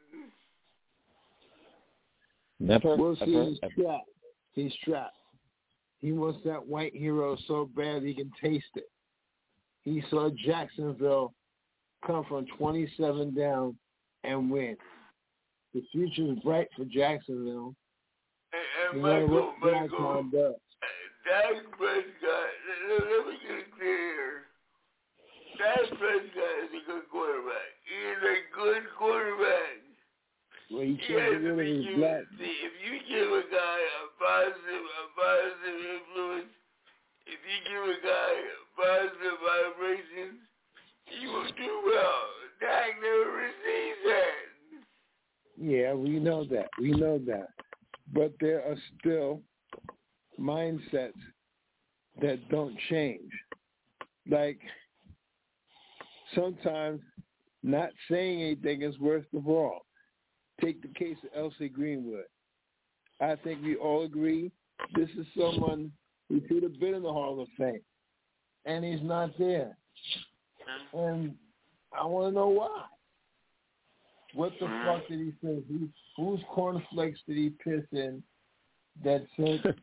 Never. We'll see. He's trapped. He's trapped. He wants that white hero so bad he can taste it. He saw Jacksonville come from 27 down and win. The future is bright for Jacksonville. And Michael, does. Dak Prescott, let me get it clear here. Dak Prescott is a good quarterback. He is a good quarterback. Well, he can't get rid of his black. See, if you give a guy a positive influence, if you give a guy positive vibrations, he will do well. Dak never receives that. Yeah, we know that. But there are still mindsets that don't change. Like, sometimes not saying anything is worst of all. Take the case of Elsie Greenwood. I think we all agree this is someone who should have been in the Hall of Fame, and he's not there. And I want to know why. What the fuck did he say? Whose cornflakes did he piss in that said,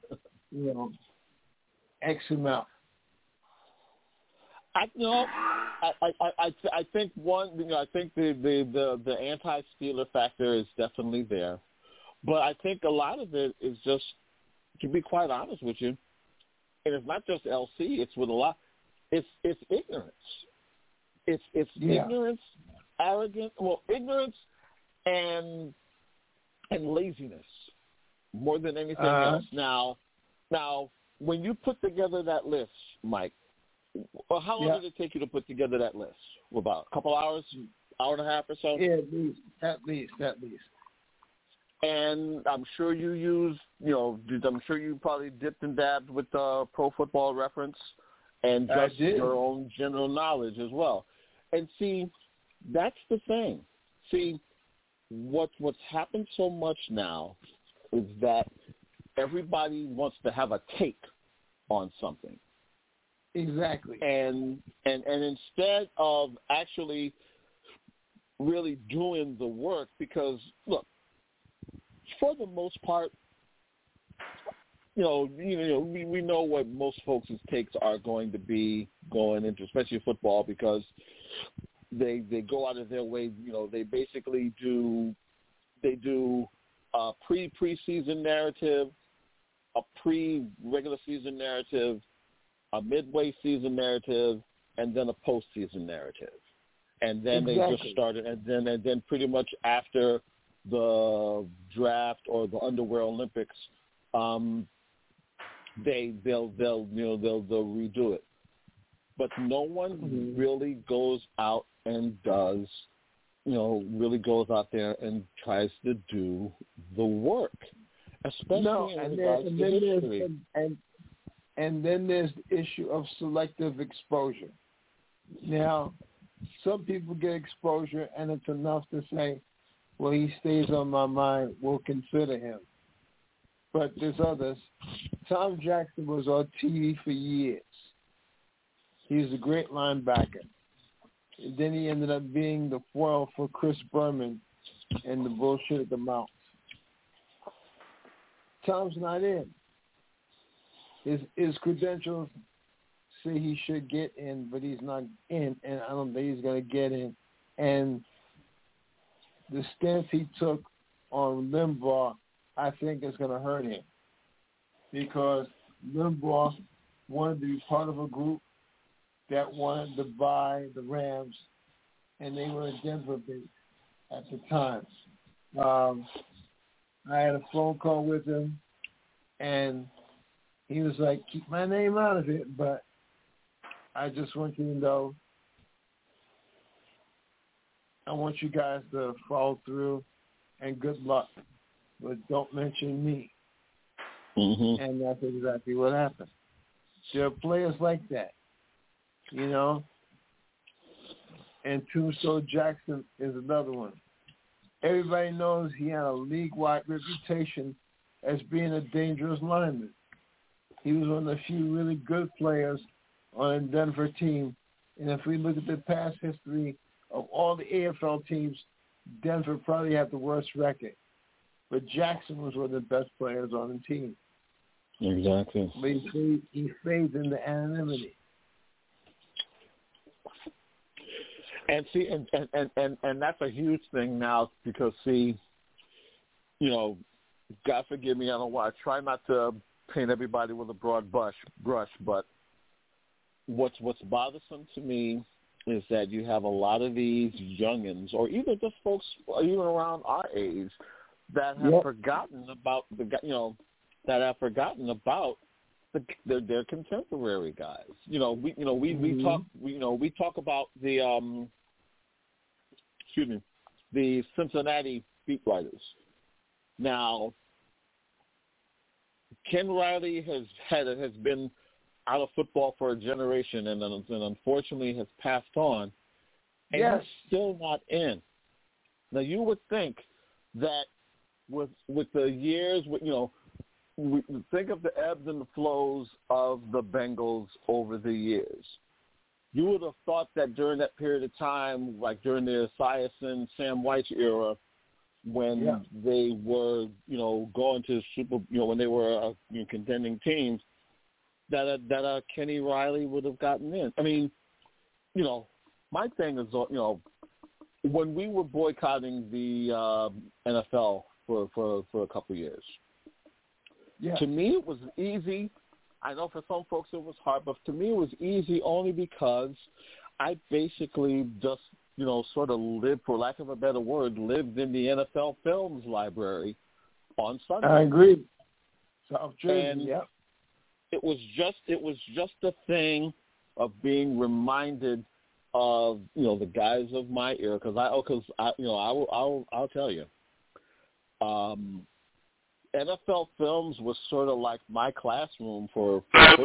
X amount? I think I think the anti-Steeler factor is definitely there, but I think a lot of it is just, to be quite honest with you, and it's not just LC. It's with a lot. It's ignorance. It's ignorance, arrogance. Well, ignorance and laziness more than anything else. Now, when you put together that list, Mike. Well, how long did it take you to put together that list? About a couple hours, hour and a half or so? Yeah, at least. And I'm sure you used, I'm sure you probably dipped and dabbed with Pro Football Reference and just your own general knowledge as well. And see, that's the thing. See, what's happened so much now is that everybody wants to have a take on something. Exactly. And instead of actually really doing the work, because look, for the most part, we know what most folks' takes are going to be going into, especially football, because they go out of their way. They basically do a preseason narrative, a pre-regular season narrative, a midway season narrative, and then a postseason narrative, and then they just started, and then pretty much after the draft or the Underwear Olympics, they'll redo it. But no one really goes out and does, really goes out there and tries to do the work, especially in regards to history. And then there's the issue of selective exposure. Now, some people get exposure, and it's enough to say, well, he stays on my mind, we'll consider him. But there's others. Tom Jackson was on TV for years. He was a great linebacker. And then he ended up being the foil for Chris Berman and the bullshit at the Mounts. Tom's not in. His credentials say he should get in, but he's not in, and I don't think he's going to get in. And the stance he took on Limbaugh, I think, is going to hurt him, because Limbaugh wanted to be part of a group that wanted to buy the Rams, and they were Denver-based at the time. I had a phone call with him, and he was like, keep my name out of it, but I just want you to know, I want you guys to follow through, and good luck, but don't mention me. Mm-hmm. And that's exactly what happened. There are players like that, and Tombstone Jackson is another one. Everybody knows he had a league-wide reputation as being a dangerous lineman. He was one of the few really good players on a Denver team. And if we look at the past history of all the AFL teams, Denver probably had the worst record. But Jackson was one of the best players on the team. Exactly. But he fades into anonymity. And see, and that's a huge thing now, because see, God forgive me, I try not to paint everybody with a broad brush, but what's bothersome to me is that you have a lot of these youngins, or even just folks even around our age, that have forgotten about their contemporary guys. We talk about the the Cincinnati beat writers. Now, Ken Riley has been out of football for a generation, and unfortunately has passed on, and he's still not in. Now, you would think that with the years, we think of the ebbs and the flows of the Bengals over the years. You would have thought that during that period of time, like during the Esiason, Sam White era, when they were, going to when they were contending teams, that Kenny Riley would have gotten in. I mean, my thing is, when we were boycotting the NFL for a couple of years, to me it was easy. I know for some folks it was hard, but to me it was easy only because I basically just, sort of lived, for lack of a better word, lived in the NFL Films library on Sunday. I agree. South Jersey, and it was just a thing of being reminded of, the guys of my era, I'll tell you, NFL Films was sort of like my classroom for football.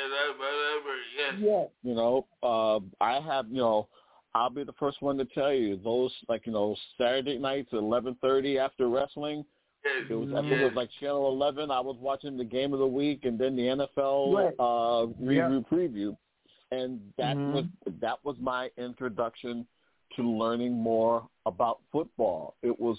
I have, I'll be the first one to tell you, those, Saturday nights at 11:30 after wrestling, it was like Channel 11. I was watching the game of the week and then the NFL preview, and that was my introduction to learning more about football. It was,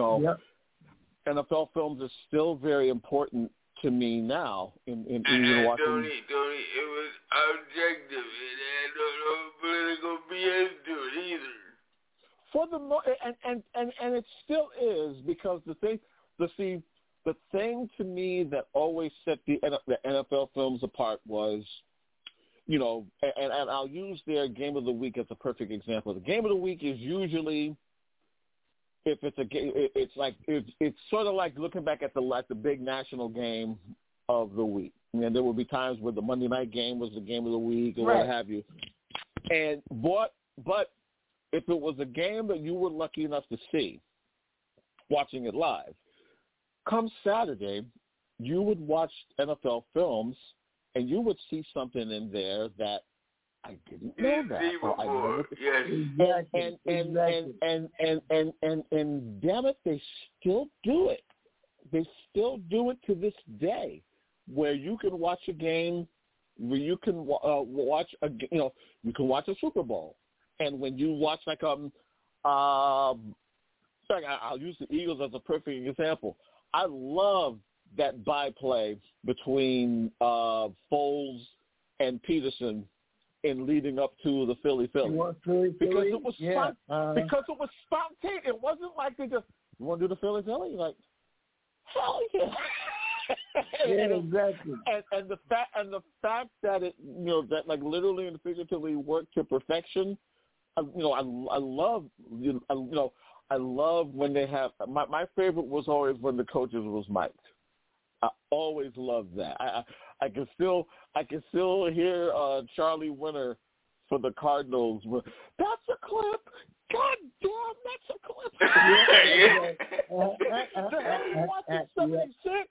NFL Films is still very important to me now in even watching. Tony, it was objective. It had no political BS to it either. For the and it still is, because the thing to me that always set the NFL Films apart was, and I'll use their Game of the Week as a perfect example. The Game of the Week is usually, if it's a game, it's sort of like looking back at the big national game of the week. And there will be times where the Monday night game was the game of the week or what have you. But if it was a game that you were lucky enough to see, watching it live, come Saturday, you would watch NFL Films and you would see something in there that I didn't know that. And damn it, they still do it. They still do it to this day, where you can watch a game, where you can watch you can watch a Super Bowl, and when you watch I'll use the Eagles as a perfect example. I love that byplay between Foles and Peterson in leading up to the Philly, because it was because it was spontaneous. It wasn't like they just, you want to do the Philly? You're like, hell yeah. Exactly. And the fact that it, that like literally and figuratively worked to perfection. I love when they have. My favorite was always when the coaches was mic'd. I always loved that. I can still hear Charlie Winter for the Cardinals. That's a clip. God damn, that's a clip. The hell you watching 76?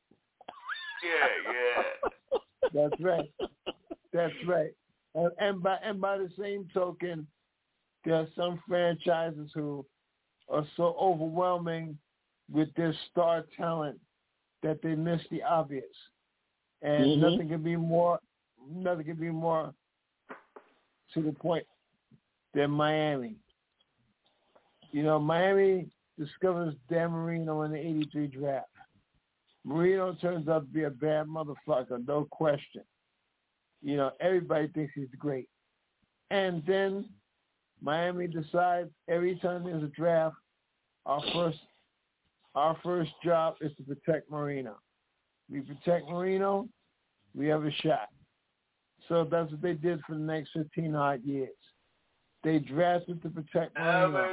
Yeah. That's right. And by the same token, there are some franchises who are so overwhelming with their star talent that they miss the obvious. And nothing can be more to the point than Miami. Miami discovers Dan Marino in the 83 draft. Marino turns out to be a bad motherfucker, no question. Everybody thinks he's great. And then Miami decides every time there's a draft, our first job is to protect Marino. we protect Marino, we have a shot. So that's what they did for the next 15 odd years. They drafted to protect Marino.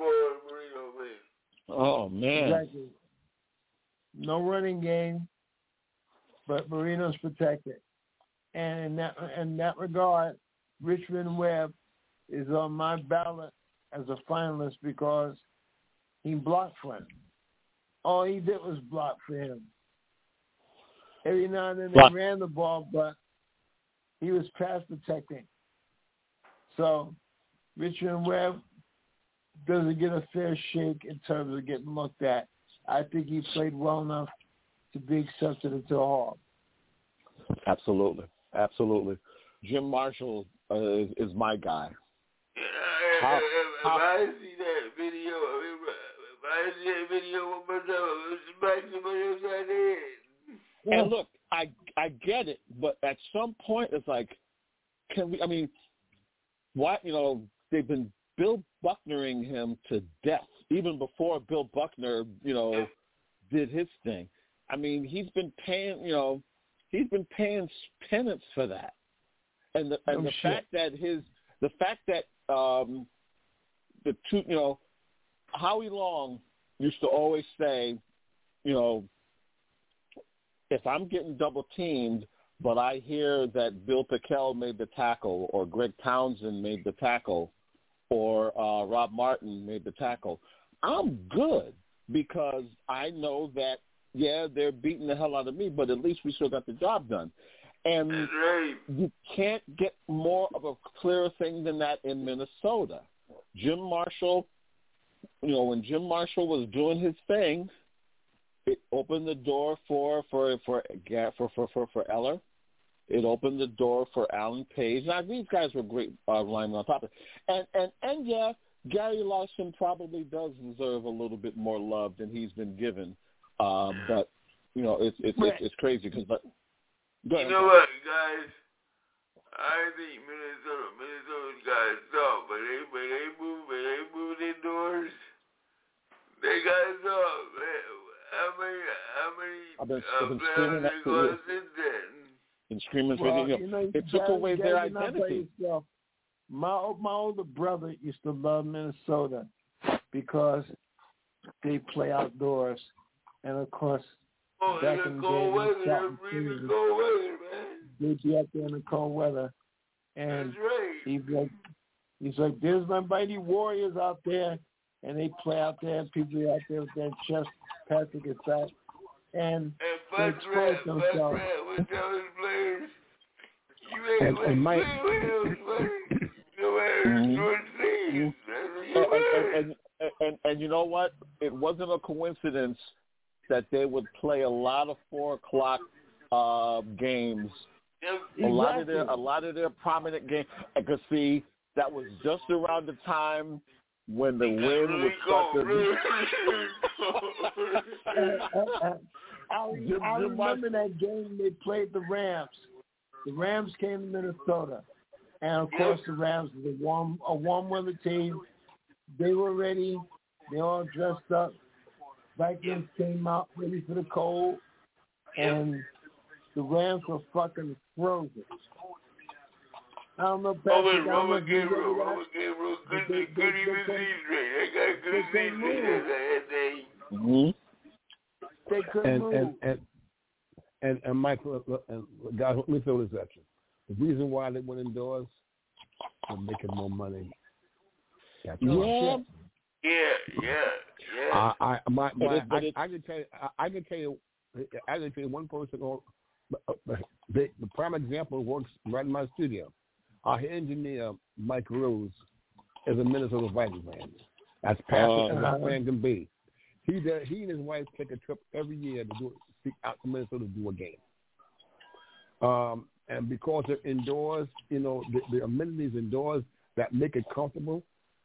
Oh, man. Exactly. No running game, but Marino's protected. And in that regard, Richmond Webb is on my ballot as a finalist because he blocked for him. All he did was block for him. Every now and then they ran the ball, but he was pass protecting. So Richmond Webb doesn't get a fair shake in terms of getting looked at. I think he played well enough to be accepted into the Hall. Absolutely. Absolutely. Jim Marshall is my guy. If I see that video, and look, I get it, but at some point it's like, can we? I mean, why? You know, they've been Bill Bucknering him to death, even before Bill Buckner, you know, did his thing. I mean, he's been paying penance for that, and the fact that the two, you know, Howie Long used to always say, you know, if I'm getting double teamed, but I hear that Bill Pickel made the tackle, or Greg Townsend made the tackle, or Rob Martin made the tackle, I'm good because I know that, yeah, they're beating the hell out of me, but at least we still got the job done. And you can't get more of a clearer thing than that in Minnesota. Jim Marshall, you know, when Jim Marshall was doing his thing, it opened the door for Eller. It opened the door for Alan Page. Now, these guys were great linemen on top of it. And yeah, Gary Larson probably does deserve a little bit more love than he's been given. But, you know, it's crazy because you know what, guys? I think Minnesota's got to stop, but they moved indoors. They got to stop, man. How many players they got since then? And screaming for it took away their identity. My older brother used to love Minnesota because they play outdoors, and of course, back in the day, they'd be out there in the cold weather, and he's like, there's my mighty Warriors out there, and they play out there, and people out there with their chest Patrick aside, and they expose themselves. And Mike, and you know what? It wasn't a coincidence that they would play a lot of 4:00 games. A lot of their prominent games. Because see, that was just around the time when the wind would start to. I remember that game they played the Rams. The Rams came to Minnesota, and of course the Rams was a warm weather team. They were ready. They all dressed up. Vikings came out ready for the cold, and the Rams were fucking frozen. I don't know, Patrick. Robert Gabriel, good They couldn't move. And Michael, guys, let me throw this at you. The reason why they went indoors, they're making more money. Yeah. I can tell you one person. The prime example works right in my studio. Our head engineer, Mike Rose, is a Minnesota Vikings fan. That's passionate as that fan can be. He and his wife take a trip every year to out to Minnesota to do a game. And because they're indoors, you know, the amenities indoors that make it comfortable.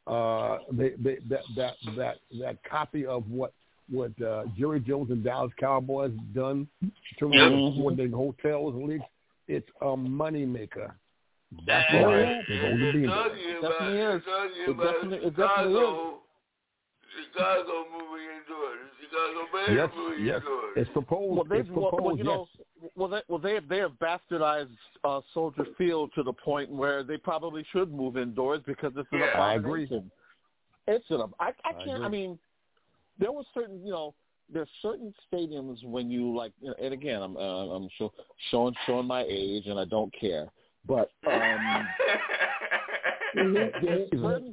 That copy of what Jerry Jones and Dallas Cowboys done to the hotels and leagues, it's a moneymaker. That's why they're going to be there. It definitely is. Chicago moving indoors. The Yes. It's proposed. Well, it's proposed. They have bastardized Soldier Field to the point where they probably should move indoors because it's an abomination. I agree. It's I can't. I mean, there were certain, there's certain stadiums when you like, and again, I'm showing my age, and I don't care, but there's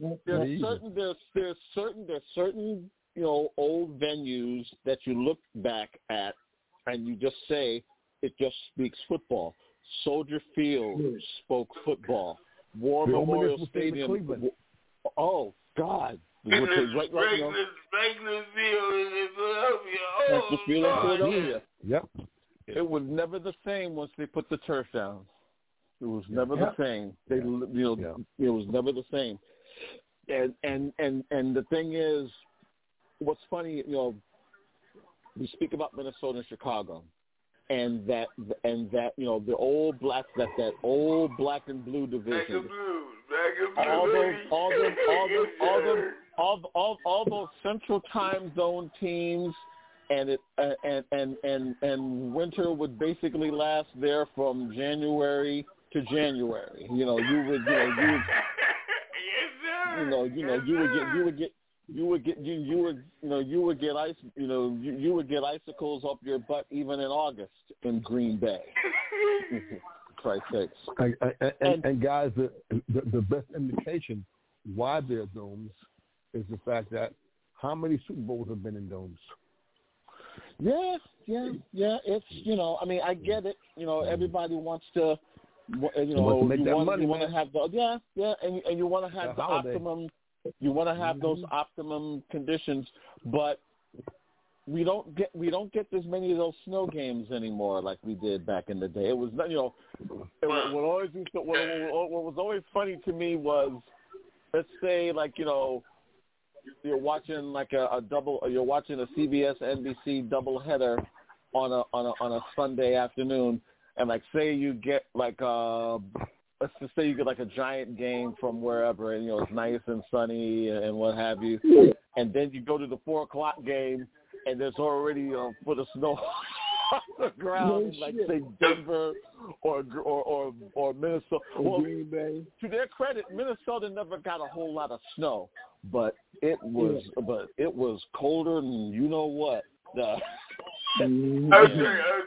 certain old venues that you look back at and you just say it just speaks football. Soldier Field spoke football. War Memorial Stadium. Oh God. Wrigley Field in Philadelphia. Yep. It was never the same once they put the turf down. It was never the same. It was never the same. And the thing is, what's funny, we speak about Minnesota and Chicago, and that the old black that old black and blue division. All those Central Time Zone teams, and winter would basically last there from January to January. You would get icicles up your butt even in August in Green Bay. Christ's sakes. And guys, the best indication why they're domes is the fact that how many Super Bowls have been in domes? Yeah. It's I mean, I get it. Everybody wants to. You want to have the and you want to have the optimum. You want to have those optimum conditions, but we don't get as many of those snow games anymore like we did back in the day. It was what was always funny to me was, let's say you're watching like you're watching a CBS NBC doubleheader on a Sunday afternoon, and like say you get like let's just say you get like a Giant game from wherever, and it's nice and sunny and what have you, and then you go to the 4:00 game and there's already a foot of snow on the ground, like say Denver or Minnesota. Well, Green Bay. To their credit, Minnesota never got a whole lot of snow, but it was colder than you know what. I'll tell you, I was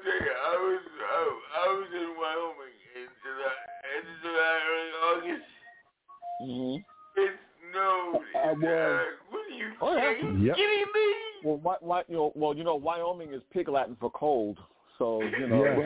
in Wyoming in July, early August. Mm-hmm. It snowed. What are you kidding me? Well, Wyoming is Pig Latin for cold, so I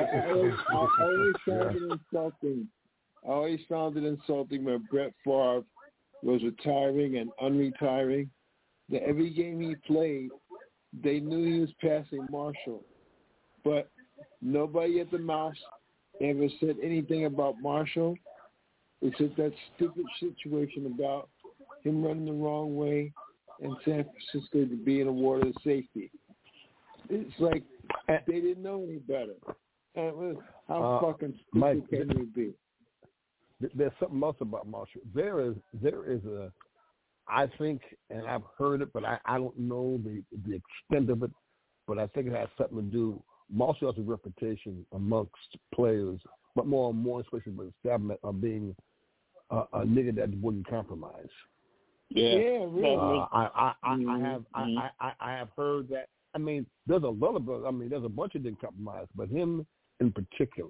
always found it insulting when Brett Favre was retiring and unretiring. That every game he played, they knew he was passing Marshall, but nobody at the Mouse ever said anything about Marshall. Except that stupid situation about him running the wrong way and San Francisco to be in a water of safety. It's like they didn't know any better. How fucking stupid can we be? There's something else about Marshall. There is a, I think, and I've heard it, but I don't know the extent of it, but I think it has something to do. Marshall has a reputation amongst players, but more especially with establishment of being a nigga that wouldn't compromise. Yeah, really. I have heard that. I mean, there's a lot of, there's a bunch of didn't compromise, but him in particular.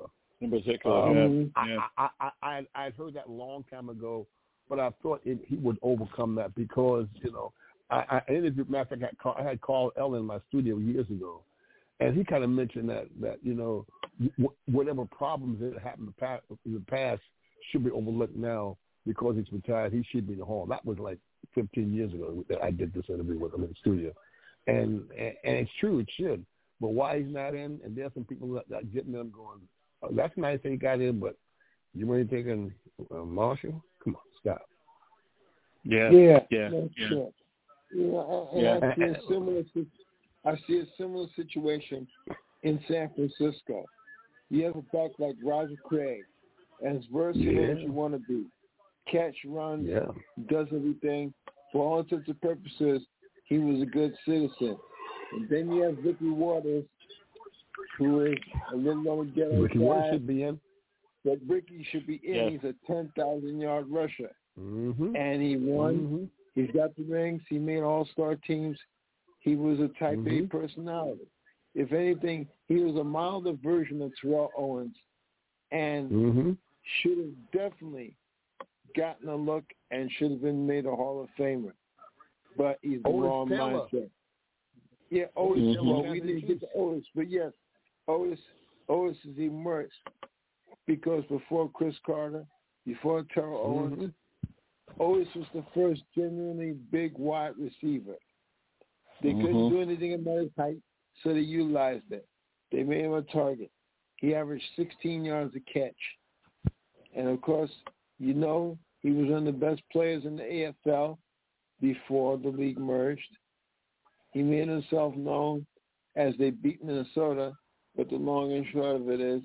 I'd heard that a long time ago, but I thought he would overcome that because I interviewed. Matter of fact, I had Carl Ellen in my studio years ago, and he kind of mentioned that whatever problems that happened in the past should be overlooked now because he's retired. He should be in the hall. That was like 15 years ago that I did this interview with him in the studio, and it's true, it should. But why he's not in? And there's some people that getting them going. Oh, that's nice that he got in, but you really thinking Marshall? Come on, stop. Yeah. I see a similar situation in San Francisco. You have a back like Roger Craig, as versatile as you want to be. Catch, runs, does everything. For all intents and purposes, he was a good citizen. And then you have Ricky Waters, who is a little on the ghetto Ricky Waters should be in. But Ricky should be in. Yes. He's a 10,000-yard rusher. Mm-hmm. And he won. Mm-hmm. He's got the rings. He made all-star teams. He was a type A personality. If anything, he was a milder version of Terrell Owens and should have definitely gotten a look and should have been made a Hall of Famer. But he's the wrong mindset. Yeah, Otis. Well, we didn't get to Otis, but yes, Otis is immersed because before Chris Carter, before Terrell Owens, Otis was the first genuinely big wide receiver. They couldn't do anything about his height, so they utilized it. They made him a target. He averaged 16 yards a catch. And, of course, he was one of the best players in the AFL before the league merged. He made himself known as they beat Minnesota, but the long and short of it is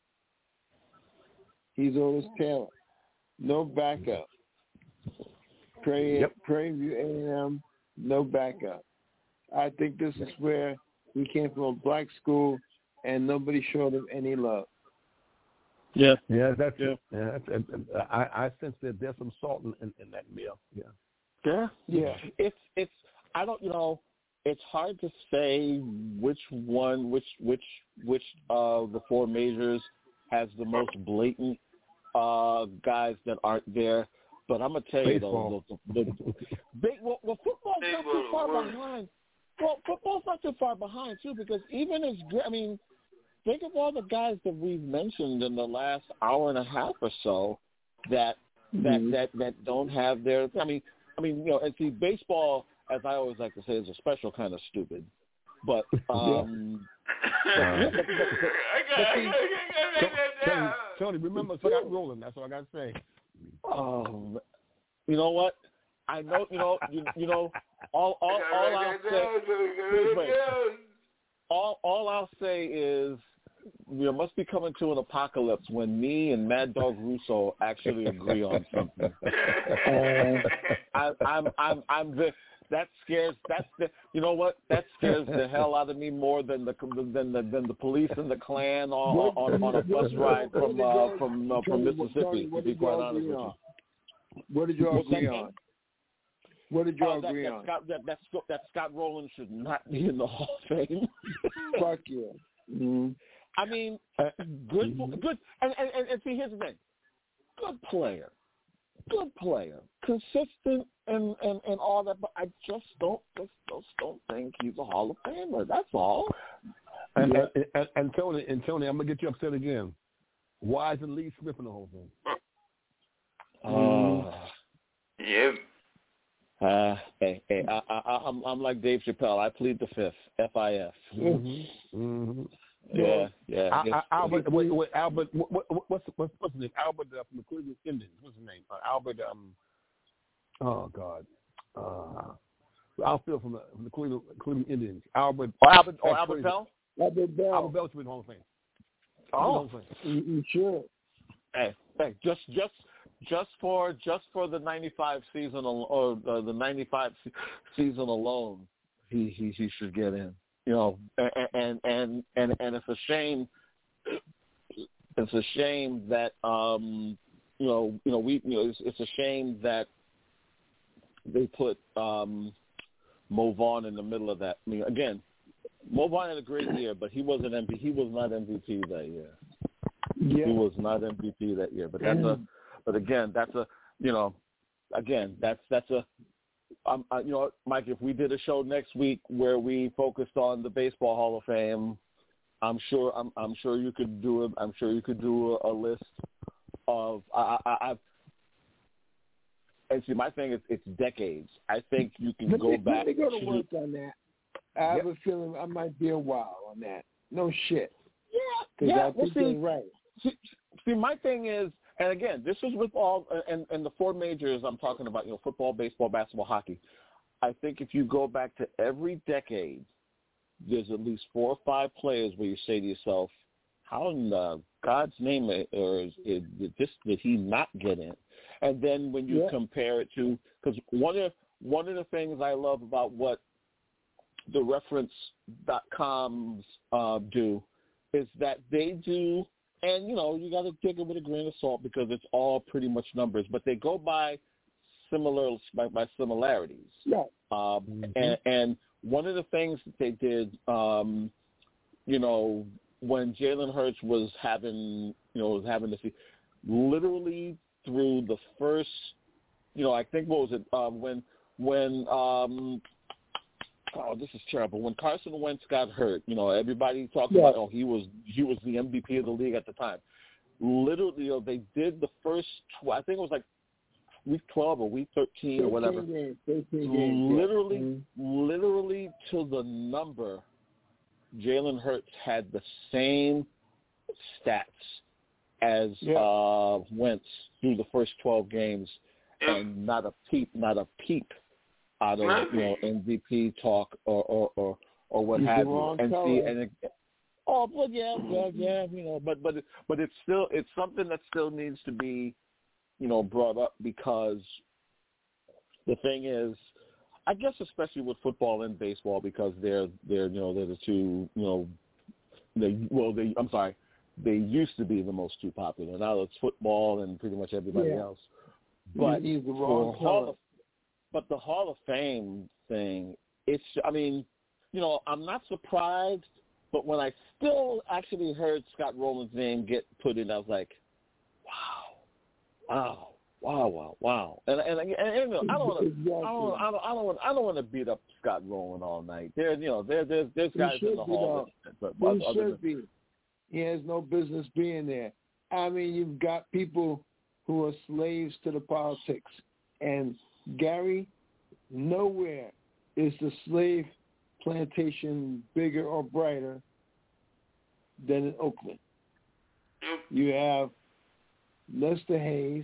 he's Otis Taylor. No backup. Prairie View A&M, no backup. I think this is where he came from a black school and nobody showed him any love. Yeah, that's it. Yeah, I sense that there's some salt in that meal. Yeah. It's I don't it's hard to say which of the four majors has the most blatant guys that aren't there. But I'm gonna tell you though, football's not too far behind. Well, football's not too far behind too, because even as think of all the guys that we've mentioned in the last hour and a half or so that don't have their. And see, baseball, as I always like to say, is a special kind of stupid. But Tony, remember Scott Rowland. That's what I got to say. Oh, you know what? I know. All I'll say. All I'll say is, we must be coming to an apocalypse when me and Mad Dog Russo actually agree on something. That scares the hell out of me more than the police and the Klan on a bus ride from Mississippi. To be quite honest with you. What did you agree on? What did you agree on? That Scott Rowland should not be in the Hall of Fame. Fuck you. Mm-hmm. Good. And see, here's the thing. Good player, consistent and all that. But I just don't think he's a Hall of Famer. That's all. And Tony, I'm gonna get you upset again. Why isn't Lee Smith in the Hall of Fame? Hey, I'm like Dave Chappelle. I plead the fifth. FIF. Yeah. Albert, Albert, what's his name? Albert from the Cleveland Indians. What's his name? Albert. Outfield from the Cleveland Indians. Albert. Albert Bell. Albert Bell. Albert Bell should be in the Hall of Fame. You sure? Hey, just for the 95 season or the 95 season alone, he should get in. And it's a shame. It's a shame that it's a shame that they put Mo Vaughn in the middle of that. Again, Mo Vaughn had a great year, but he was not MVP that year. Yeah. He was not MVP that year. But Mike, if we did a show next week where we focused on the Baseball Hall of Fame, I'm sure you could do it. I'm sure you could do a list of. And see, my thing is it's decades. I think you can go back. Let me go to work on that. I have a feeling I might be a while on that. No shit. Yeah. I think you're right. See, my thing is, and again, this is with all and the four majors I'm talking about. Football, baseball, basketball, hockey. I think if you go back to every decade, there's at least 4 or 5 players where you say to yourself, how in God's name did he not get in? And then when you compare it to, because one of the things I love about what the reference.coms do is that they do, and, you got to take it with a grain of salt because it's all pretty much numbers, but they go by similarities. Yeah. And one of the things that they did, when Jalen Hurts was having the season, literally through the first, I think, what was it, this is terrible. When Carson Wentz got hurt, everybody talked about, he was the MVP of the league at the time. Literally, they did the first, I think it was like week 12 or week 13 or whatever. 13 games, literally to the number, Jalen Hurts had the same stats as Wentz through the first 12 games, and not a peep out of MVP talk or what have you. And see, but it's something that still needs to be brought up, because the thing is, I guess especially with football and baseball, because they're the two they used to be the most two popular. Now it's football and pretty much everybody else. But the Hall of Fame thing, I'm not surprised, but when I still actually heard Scott Rowland's name get put in, I was like, wow. And I don't want to beat up Scott Rowland all night. There's guys in the Hall. He should be. He has no business being there. I mean, you've got people who are slaves to the politics. And Gary, nowhere is the slave plantation bigger or brighter than in Oakland. You have Lester Hayes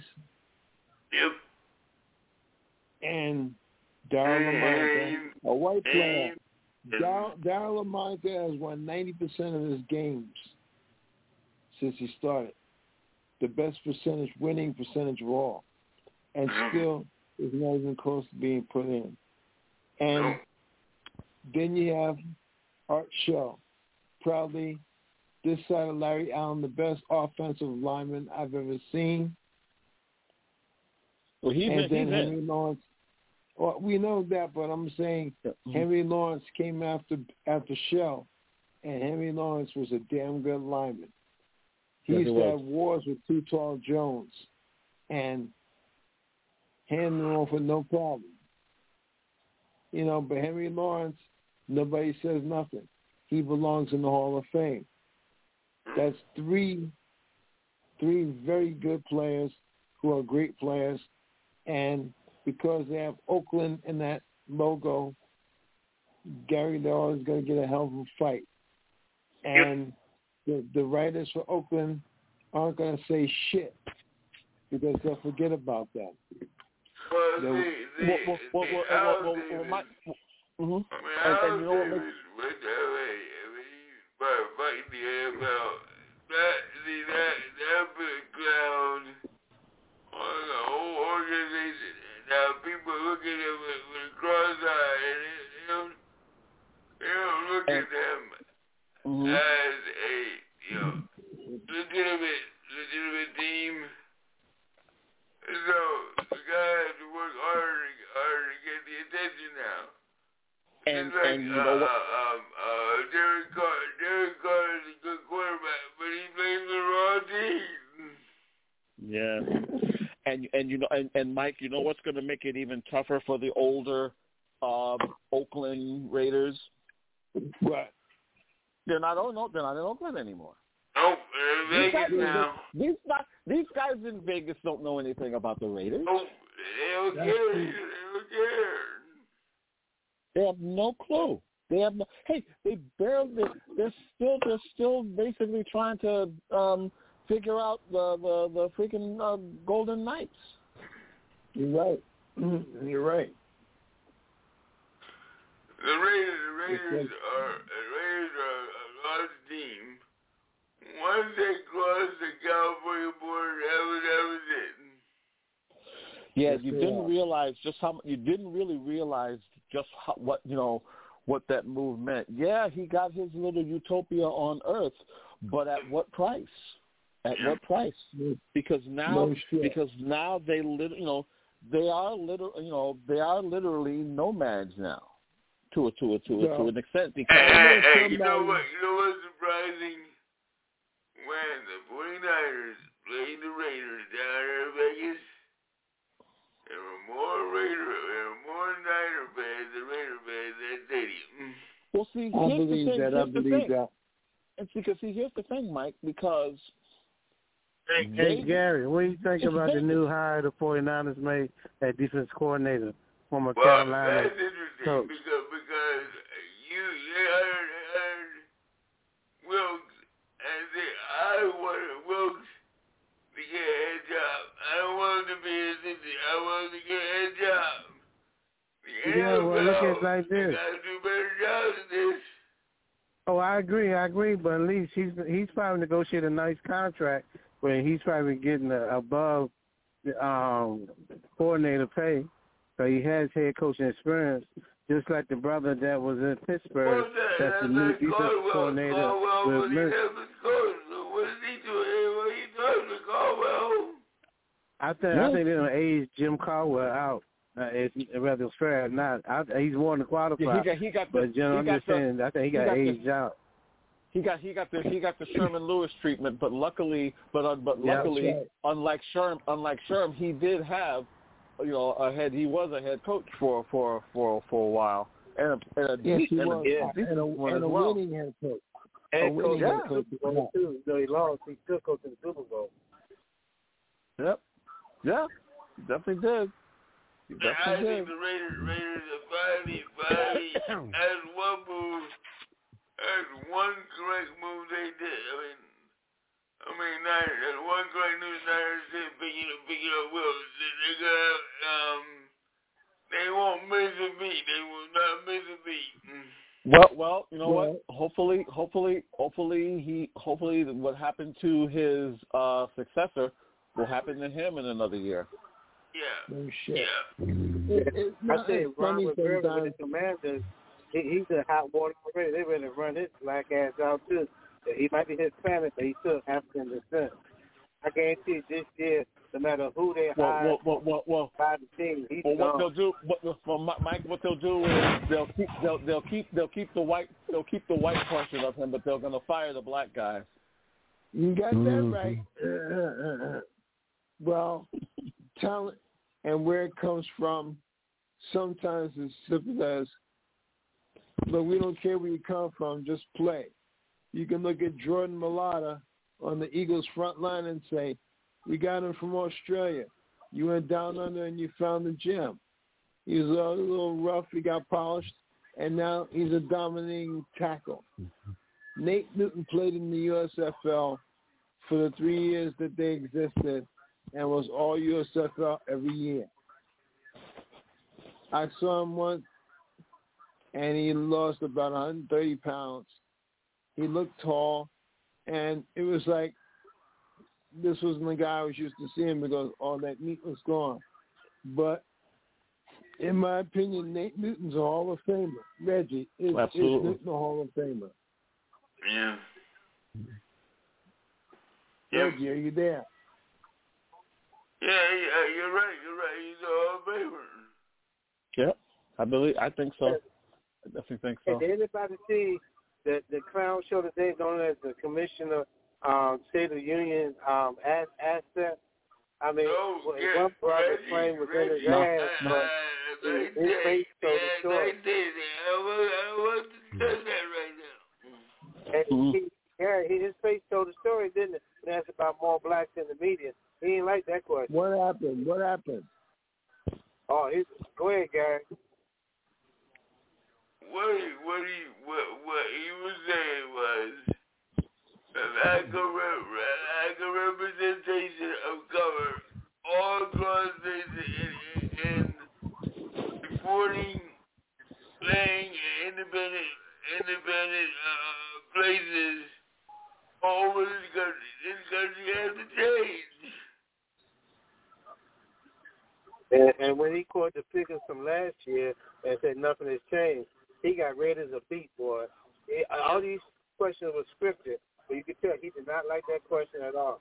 and Darryl Lamonte, a white player. Darryl Lamonte has won 90% of his games since he started. The best winning percentage of all. And still is not even close to being put in. And then you have Art Shell, probably this side of Larry Allen, the best offensive lineman I've ever seen. Well, Henry Lawrence. Well, we know that, but I'm saying Henry Lawrence came after Shell, and Henry Lawrence was a damn good lineman. He used to have wars with Too Tall Jones, and hand them off with no problem. But Henry Lawrence, nobody says nothing. He belongs in the Hall of Fame. That's three very good players who are great players, and because they have Oakland in that logo, Gary, they're always going to get a hell of a fight. And the writers for Oakland aren't going to say shit because they'll forget about that. Now people look at him with a cross eye, and they don't look at them as a legitimate team. So the guy has to work harder to get the attention now. It's like Derek Carr is a good quarterback, but he plays the wrong team. Yeah. And Mike, what's going to make it even tougher for the older Oakland Raiders? What? They're not in Oakland anymore. Nope, Vegas now. These guys in Vegas don't know anything about the Raiders. Nope, they don't care. They have no clue. They're still basically trying to figure out the freaking Golden Knights. You're right. You're right. The Raiders are a large team. Once they cross the California border, that was it. Yeah, you didn't really realize what that move meant. Yeah, he got his little utopia on Earth, but at what price? At what price? Because now they are literally nomads now, to an extent. Because you know what's surprising? When the 49ers played the Raiders down there in Vegas, there were more Niner fans than Raider fans at that stadium. Well, see, I believe that. And because here's the thing, Mike, because Hey, Gary, what do you think about the new hire the 49ers made at defense coordinator, former Carolina that's interesting coach? because they hired Wilkes, and I wanted Wilkes to get a head job. I don't want him to be an assistant. I want him to get a head job. Well, look at it like this. They got to do a better job than this. Oh, I agree, but at least he's probably negotiated a nice contract where he's probably getting above coordinator pay. So he has head coaching experience, just like the brother that was in Pittsburgh. That's the new defensive coordinator. What is he doing? What he doing with Caldwell? I think they're going to age Jim Caldwell out. Whether it's fair or not, he's more than qualified. He got but I'm just saying, I think he got aged out. He got the Sherman Lewis treatment, but luckily, unlike Sherm, he did have, he was a head coach for a while, and a winning head coach. Head coach too. So he lost. He still coached in the Super Bowl. Yep. Yeah. Definitely did. I think the Raiders are finally as one move. That's one correct move they did. I mean, that's one correct move Niners did picking up Wills. They won't miss a beat. They will not miss a beat. Well, you know what? Hopefully, what happened to his successor will happen to him in another year. Yeah. No shit. Yeah. I say Ron Rivera with the Commanders. He's a hot water already. They ready to run his black ass out too. He might be Hispanic, but he's still African descent. I guarantee this year, no matter who they hire by the team, he's gone. What they'll do is they'll keep the white portion of him, but they're gonna fire the black guys. You got that right. Well, talent and where it comes from sometimes is simple as, but we don't care where you come from, just play. You can look at Jordan Mailata on the Eagles front line and say, we got him from Australia. You went down under and you found the gem. He was a little rough, he got polished, and now he's a dominating tackle. Nate Newton played in the USFL for the 3 years that they existed and was all USFL every year. I saw him once, and he lost about 130 pounds. He looked tall, and it was like this wasn't the guy I was used to seeing because all that meat was gone. But in my opinion, Nate Newton's a Hall of Famer. Reggie, is Newton a Hall of Famer? Yeah. Reggie, are you there? Yeah, you're right. He's a Hall of Famer. Yeah, I think so. I definitely think so. Hey, did anybody see the clown show today known as the Commissioner State of the Union asset? I mean, one brother claimed was in his ass, but his face told the story. I want to tell that right now. And his face told the story, didn't it? And that's about more blacks in the media. He didn't like that question. What happened? Oh, go ahead, Gary. What he was saying was the lack of representation of color all across in reporting, playing independent places all over this country. This country has to change. And when he quoted the figures from last year and said nothing has changed, he got read as a beat, boy. All these questions were scripted, but you could tell he did not like that question at all.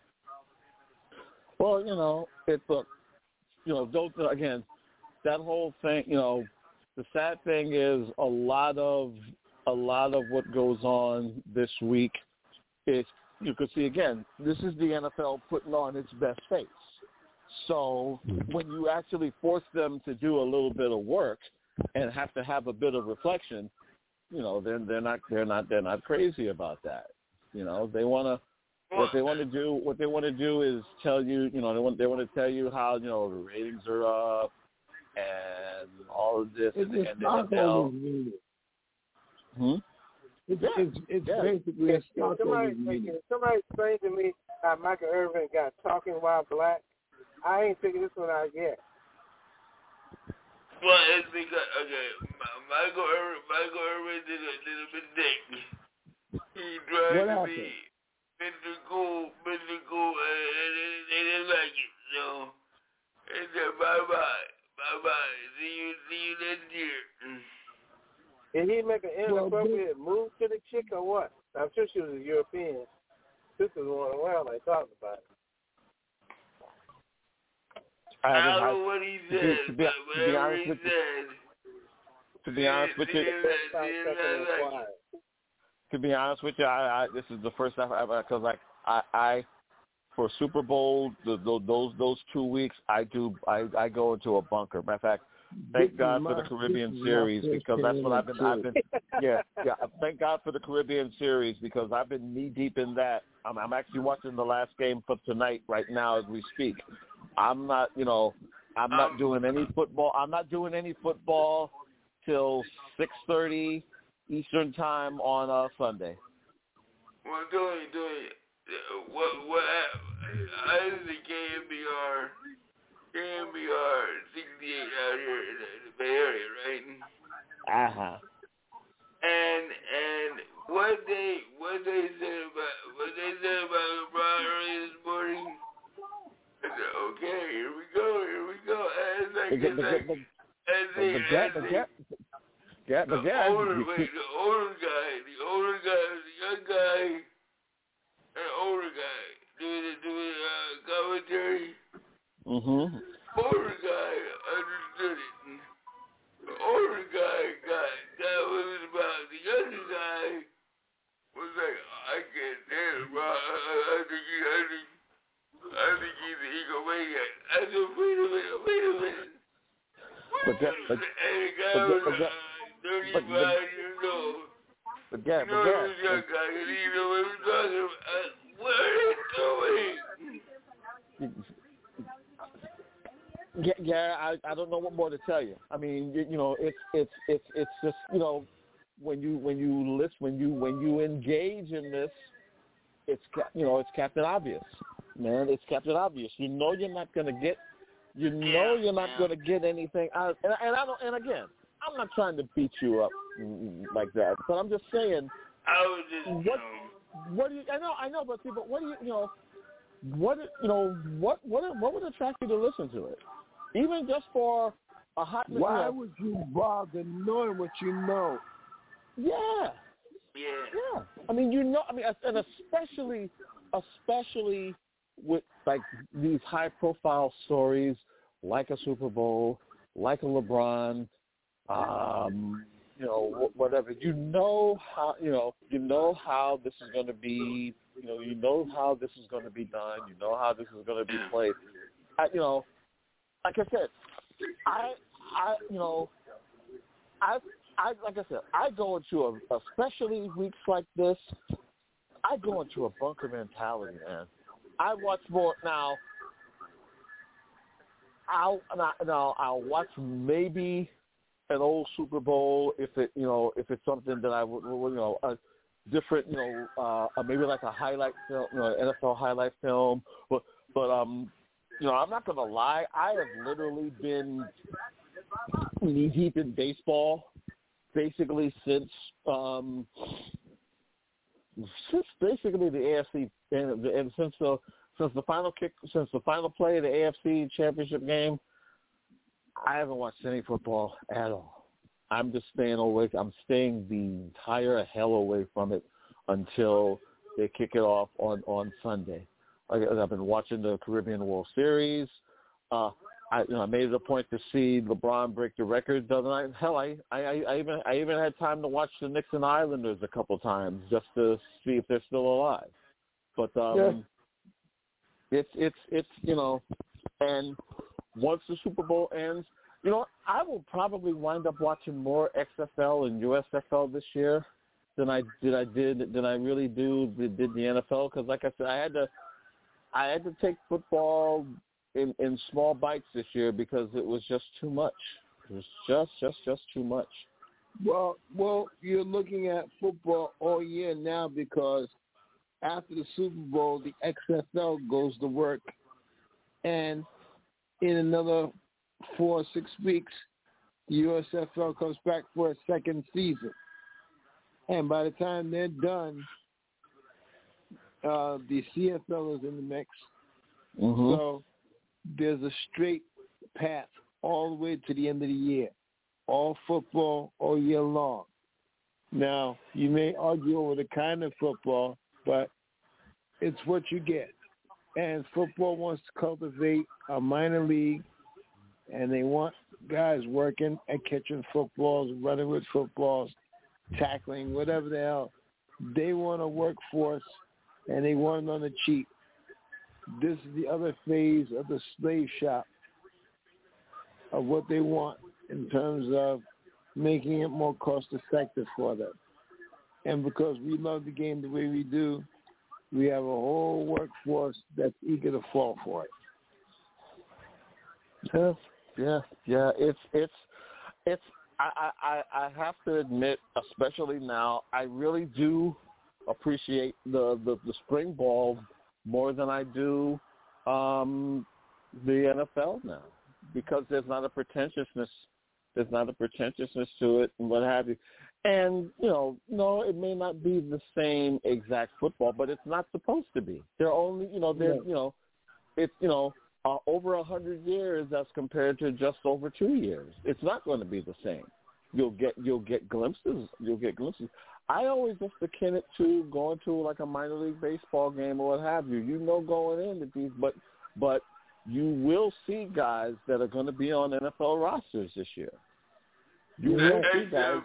Well, it's again, that whole thing, the sad thing is a lot of what goes on this week is, you could see again, this is the NFL putting on its best face. So when you actually force them to do a little bit of work and have to have a bit of reflection, they're not crazy about that. They want to. What they want to do is tell you, they want to tell you how the ratings are up and all of this. It's and stockholders meeting. It's basically a stockholders meeting. Somebody explain to me how Michael Irvin got talking while black. I ain't figured this one out yet. Well, it's because Michael Irvin did a mistake. He tried to be Mr. Cool, and they didn't like it. So they said bye. See you next year. Did he make an inappropriate move to the chick or what? I'm sure she was a European. This is one around I talked about it. I don't know what he said, but whatever he said. To be honest with you, this is the first time because I for Super Bowl those 2 weeks I go into a bunker. Matter of fact, thank God for the Caribbean series because that's what I've been thank God for the Caribbean series because I've been knee deep in that. I'm actually watching the last game for tonight right now as we speak. I'm not doing any football. I'm not doing any football till 6:30 Eastern time on Sunday. Well, do it. What I did the KMBR 68 out here in the Bay Area, right? And what they said about LeBron early this morning. I said, okay, here we go. The young guy, an older guy, doing commentary. Older guy understood it. The older guy got what it was about. The younger guy was like, I can't stand it, bro. I think he's an egomaniac. I said, wait a minute. And the guy was 35 years old. This young guy didn't even know what he was talking about. What are you doing? Yeah, I don't know what more to tell you. I mean, it's just when you listen, when you engage in this, it's Captain Obvious, man. It's Captain Obvious. You're not going to get, you're not going to get anything out. And again, I'm not trying to beat you up like that, but I'm just saying. I was just what do you? I know, but see, but what do you? What would attract you to listen to it? Even just for a hot. Why would you bother knowing what you know? Yeah. I mean, and especially with like these high-profile stories, like a Super Bowl, like a LeBron, whatever. You know how this is going to be. You know how this is going to be done. You know how this is going to be played. Like I said, I go into especially weeks like this, I go into a bunker mentality, man. I watch more now. I'll watch maybe an old Super Bowl if it's something that I would a different maybe like a highlight film, NFL highlight film, but I'm not gonna lie, I have literally been knee deep in baseball basically since basically the AFC and since the final play of the AFC championship game, I haven't watched any football at all. I'm just staying away. I'm staying the entire hell away from it until they kick it off on Sunday. I've been watching the Caribbean World Series. I made it a point to see LeBron break the record the other night. Hell, I even had time to watch the Knicks and Islanders a couple times just to see if they're still alive. But it's and once the Super Bowl ends, I will probably wind up watching more XFL and USFL this year than I did the NFL, because like I said, I had to take football in small bites this year because it was just too much. It was just too much. Well, you're looking at football all year now because after the Super Bowl, the XFL goes to work, and in another 4 or 6 weeks, the USFL comes back for a second season. And by the time they're done, the CFL is in the mix. Mm-hmm. So there's a straight path all the way to the end of the year. All football all year long. Now, you may argue over the kind of football, but it's what you get. And football wants to cultivate a minor league, and they want guys working at catching footballs, running with footballs, tackling, whatever the hell. They want a workforce, and they want it on the cheap. This is the other phase of the slave shop of what they want in terms of making it more cost-effective for them. And because we love the game the way we do, we have a whole workforce that's eager to fall for it. Yeah. It's. I have to admit, especially now, I really do appreciate the spring ball more than I do the NFL now, because there's not a pretentiousness. There's not a pretentiousness to it and what have you. And, no, it may not be the same exact football, but it's not supposed to be. They're only, it's, over 100 years as compared to just over 2 years. It's not going to be the same. You'll get glimpses. I always just akin it to going to like a minor league baseball game or what have you. Going into these, but you will see guys that are going to be on NFL rosters this year. You will see guys.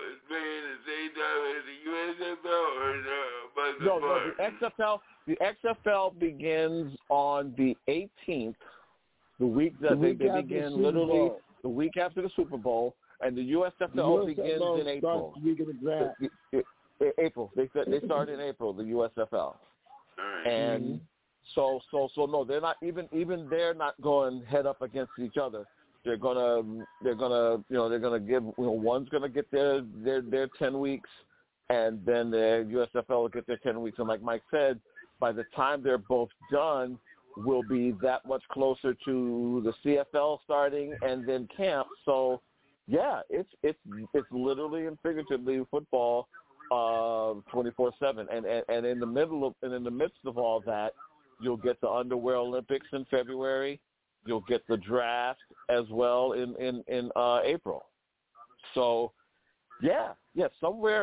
The XFL begins on the 18th, the week that they begin literally the week after the Super Bowl, and the USFL begins in April. April. They start in April. The USFL, and so no, they're not even they're not going head up against each other. They're gonna give one's gonna get their 10 weeks, and then the USFL will get their 10 weeks. And like Mike said, by the time they're both done, we'll be that much closer to the CFL starting and then camp. So yeah, it's literally and figuratively football 24/7. And in the midst of all that, you'll get the Underwear Olympics in February. You'll get the draft as well in April. So, yeah, somewhere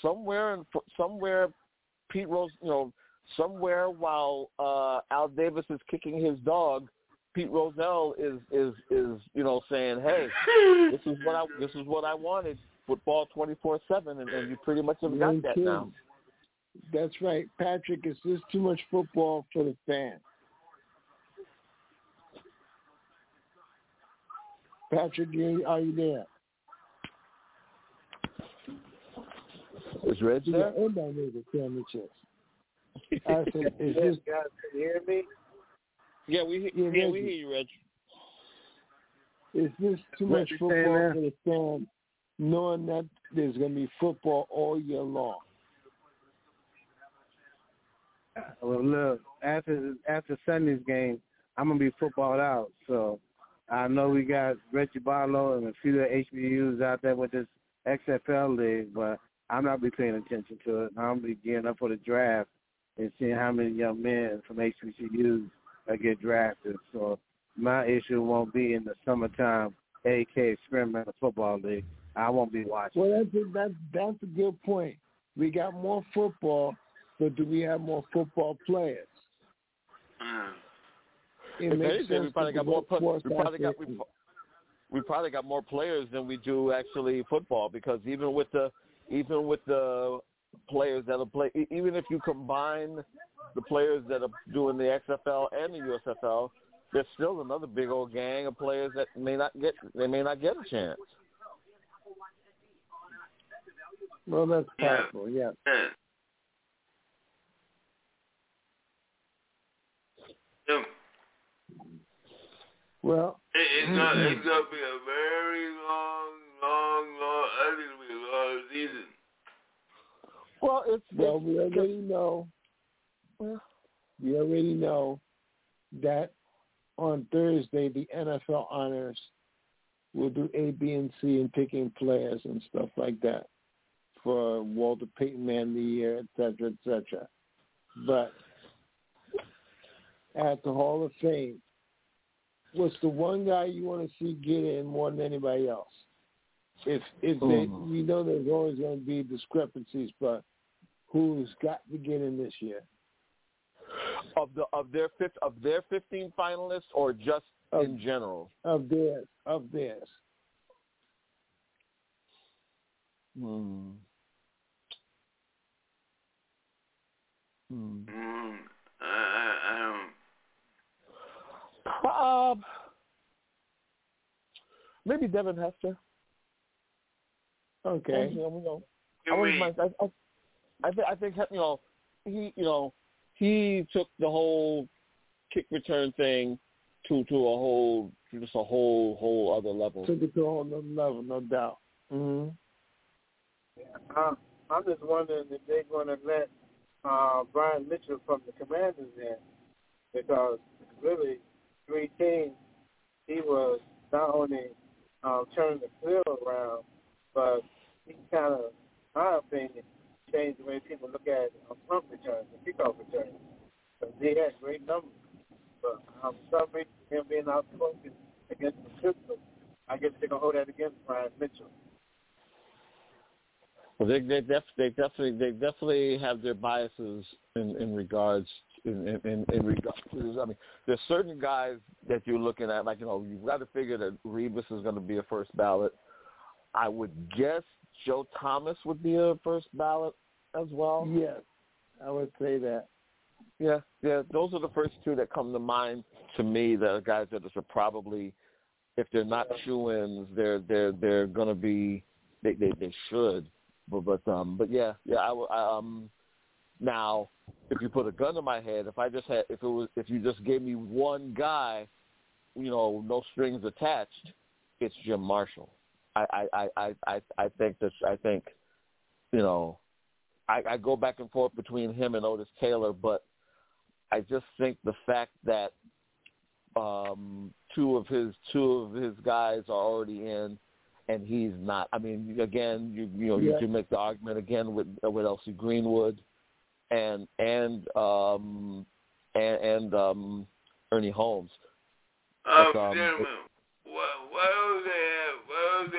Pete Rose, somewhere while Al Davis is kicking his dog, Pete Rozelle is saying, hey, this is what I wanted, football 24/7, and you pretty much have got that now. That's right, Patrick. It's just too much football for the fans. Patrick, are you there? Is Reg there? Everybody knows the sandwiches. I said, is this guys? Can you hear me? Yeah, we hear you, Reg. Is this too much football for the fans, knowing that there's going to be football all year long? Well, look, after Sunday's game, I'm going to be footballed out, so I know we got Reggie Barlow and a few of the HBUs out there with this XFL league, but I'm not be paying attention to it. I'm going to be gearing up for the draft and seeing how many young men from HBCUs get drafted. So my issue won't be in the summertime AK experimental football league. I won't be watching. Well, that's a good point. We got more football, but do we have more football players? If anything, we probably got more. We probably got more players than we do actually football, because even with the players that are play, even if you combine the players that are doing the XFL and the USFL, there's still another big old gang of players that may not get a chance. Well, that's possible, yeah. Well, it's gonna be a very long I think it'll be a long season. Well, we already know that on Thursday the NFL honors will do A, B, and C in picking players and stuff like that for Walter Payton Man of the Year, et cetera, et cetera. But at the Hall of Fame, what's the one guy you want to see get in more than anybody else? We know there's always going to be discrepancies, but who's got to get in this year? Of their 15 finalists, or just in general? Of theirs. Maybe Devin Hester. Okay. I think he took the whole kick return thing to a whole other level. Took it to a whole other level, no doubt. Mm-hmm. I'm just wondering if they're going to let Brian Mitchell from the Commanders in, because really 3 teams, he was not only turning the field around, but he kind of, in my opinion, changed the way people look at punt returns and kickoff returns. Because he had great numbers. But for some reason, him being outspoken against the system, I guess they're going to hold that against Brian Mitchell. Well, they definitely have their biases in regards in regards to, I mean, there's certain guys that you're looking at, like, you've got to figure that Revis is going to be a first ballot. I would guess Joe Thomas would be a first ballot as well. Yes, I would say that. Yeah, those are the first 2 that come to mind to me. The guys that are probably, if they're not shoo-ins, they're going to be. They should. But yeah. Now, if you put a gun to my head, if you just gave me one guy, no strings attached, it's Jim Marshall. I go back and forth between him and Otis Taylor, but I just think the fact that 2 of his guys are already in, and he's not. I mean, again, you can make the argument again with Elsie Greenwood and Ernie Holmes. Gentlemen, why don't they have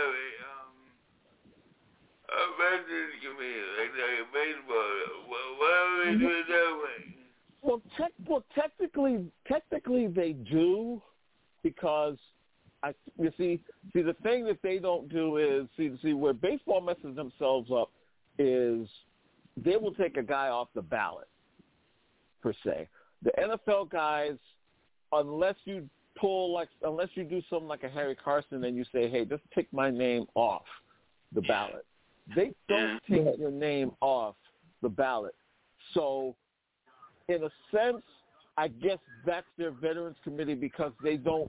a veterans committee like a baseball? Why don't they do it that way? Well, technically they do, because you see the thing that they don't do is see where baseball messes themselves up is they will take a guy off the ballot per se. The NFL guys, unless you do something like a Harry Carson and you say, hey, just take my name off the ballot, they don't take your name off the ballot. So in a sense, I guess that's their veterans committee, because they don't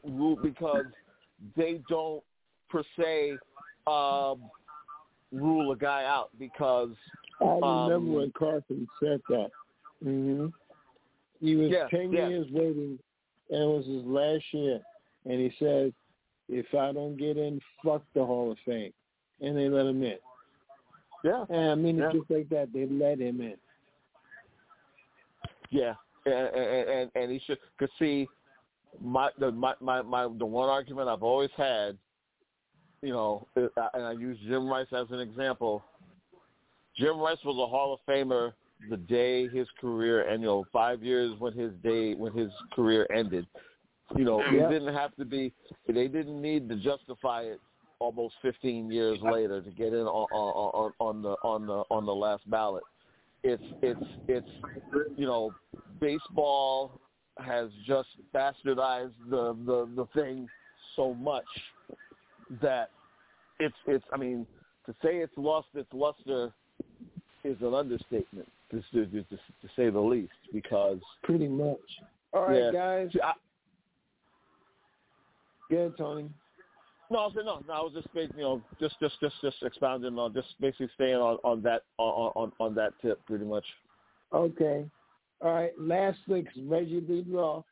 per se rule a guy out, because I remember when Carson said that. Mm-hmm. He was 10 years waiting, and it was his last year, and he said, if I don't get in, fuck the Hall of Fame. And they let him in. Yeah. And I mean, it's just like that. They let him in. Yeah. And he should, because see, the one argument I've always had, and I use Jim Rice as an example. Jim Rice was a Hall of Famer the day his career ended. 5 years when his career ended. He didn't have to be. They didn't need to justify it almost 15 years later to get in on the last ballot. It's baseball has just bastardized the thing so much that it's I mean, to say it's lost its luster is an understatement, to say the least, because pretty much. All right, guys. Go ahead, Tony. No, I was just expounding on, just basically staying on that tip, pretty much. Okay. All right. Last week's Reggie lead off.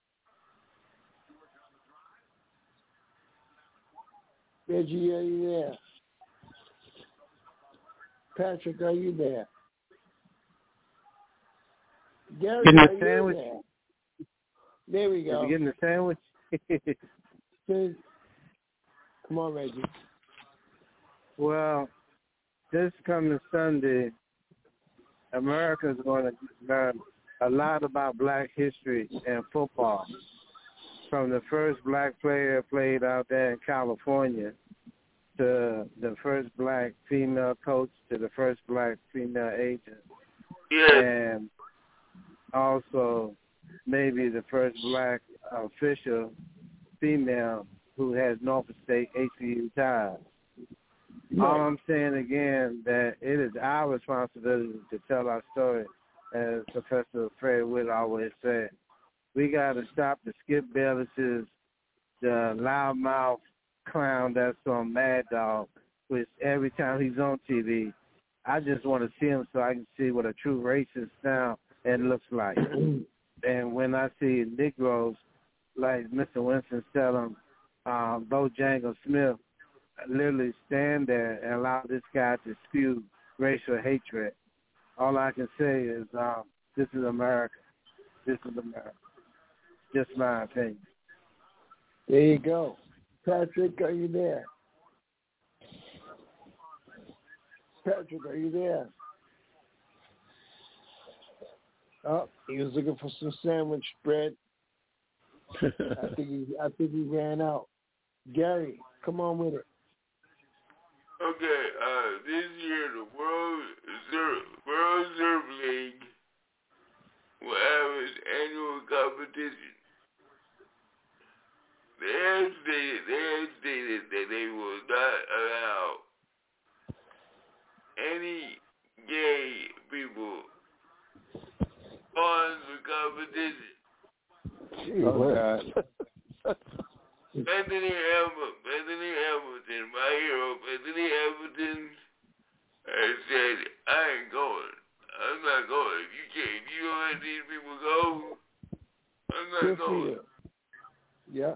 Reggie, are you there? Patrick, are you there? Gary, getting are a sandwich? You there? There we go. You getting a sandwich? Come on, Reggie. Well, this coming Sunday, America is going to learn a lot about black history and football. From the first black player played out there in California to the first black female coach to the first black female agent. Yeah. And also maybe the first black official female who has Norfolk State HBU ties. Yeah. All I'm saying again that it is our responsibility to tell our story, as Professor Fred Witt always said. We got to stop the Skip Baylesses, the loudmouth clown that's on Mad Dog, which every time he's on TV, I just want to see him so I can see what a true racist sounds and looks like. And when I see Negroes like Mr. Winston-Salem, Bojangles Smith, literally stand there and allow this guy to spew racial hatred, all I can say is this is America. This is America. Just my opinion. There you go. Patrick, are you there? Patrick, are you there? Oh, he was looking for some sandwich bread. I think he ran out. Gary, come on with it. Okay, this year the World Surf League will have its annual competition. They have stated that they will not allow any gay people on the competition. Oh, God. Anthony Hamilton, my hero, Anthony Hamilton, has said, I ain't going. I'm not going. If you don't let these people go, I'm not going. Yeah.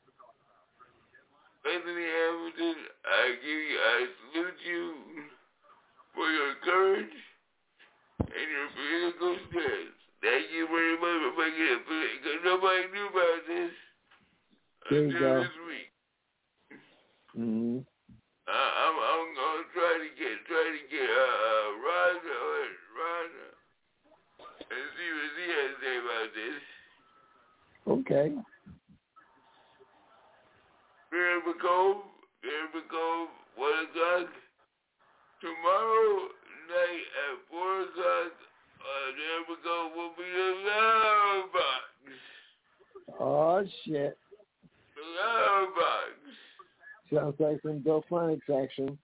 Anthony Hamilton, I salute you for your courage and your political stance. Thank you very much for making it, because nobody knew about this until this week. Mm-hmm. I'm gonna try to get Rhonda and see what she has to say about this. Okay. Denver Cove, 1 o'clock. Tomorrow night at 4 o'clock, Denver Cove will be the Love Box. Oh, shit. The Love Box. Sounds like some Delphonics action.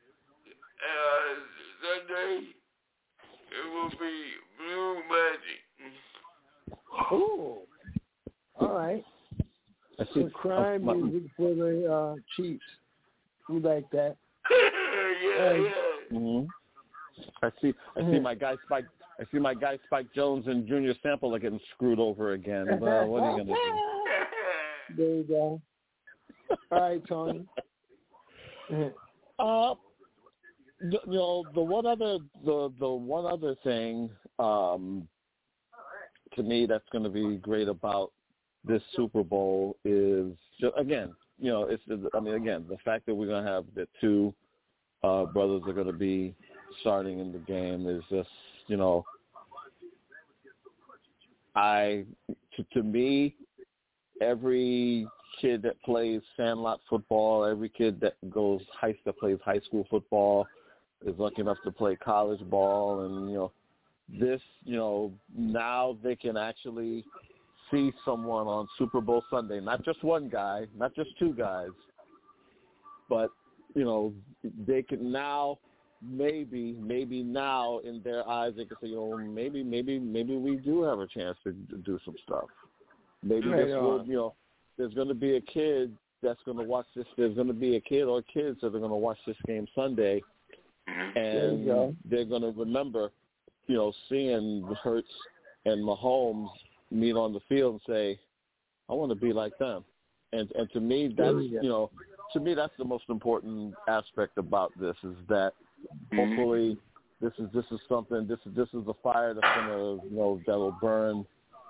Sunday, it will be Blue Magic. Oh, all right. Some crime music for the Chiefs. We like that. Yeah. Mm-hmm. I see my guy Spike Jones and Junior Sample are getting screwed over again. Well, what are you gonna do? There you go. All right, Tony. The one other thing to me that's going to be great about this Super Bowl is, again, again, the fact that we're going to have the two brothers are going to be starting in the game is just, to me, every kid that plays sandlot football, every kid that plays high school football is lucky enough to play college ball, and now they can actually see someone on Super Bowl Sunday, not just one guy, not just two guys, but they can now maybe now in their eyes they can say, maybe we do have a chance to do some stuff. Maybe there's going to be a kid that's going to watch this. There's going to be a kid or kids that are going to watch this game Sunday, and they're going to remember, seeing Hurts and Mahomes meet on the field and say, I want to be like them. And to me, that's the most important aspect about this, is that hopefully this is something. This is a fire that's gonna that'll burn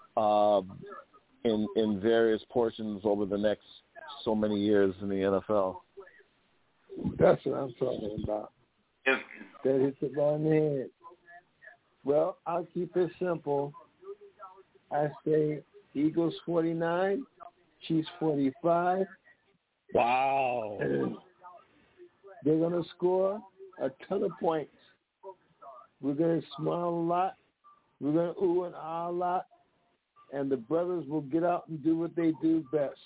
in various portions over the next so many years in the NFL. That's what I'm talking about. That hits it on the head. Well, I'll keep it simple. I say Eagles 49, Chiefs 45. Wow. And they're going to score a ton of points. We're going to smile a lot. We're going to ooh and ah a lot. And the brothers will get out and do what they do best.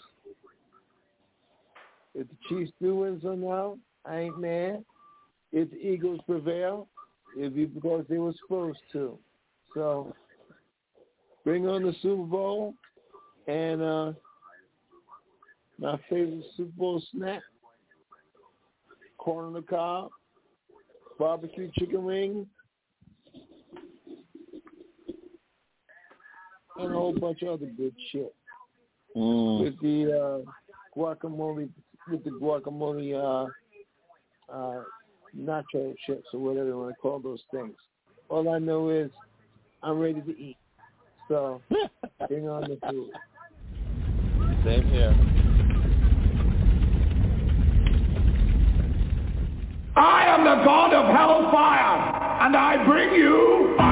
If the Chiefs do win somehow, I ain't mad. If the Eagles prevail, it'll be because they were supposed to. So bring on the Super Bowl, and my favorite Super Bowl snack, corn on the cob, barbecue chicken wings, and a whole bunch of other good shit. With the guacamole, nacho chips or whatever you want to call those things. All I know is I'm ready to eat. So bring on the food. Same here. I am the god of hellfire, and I bring you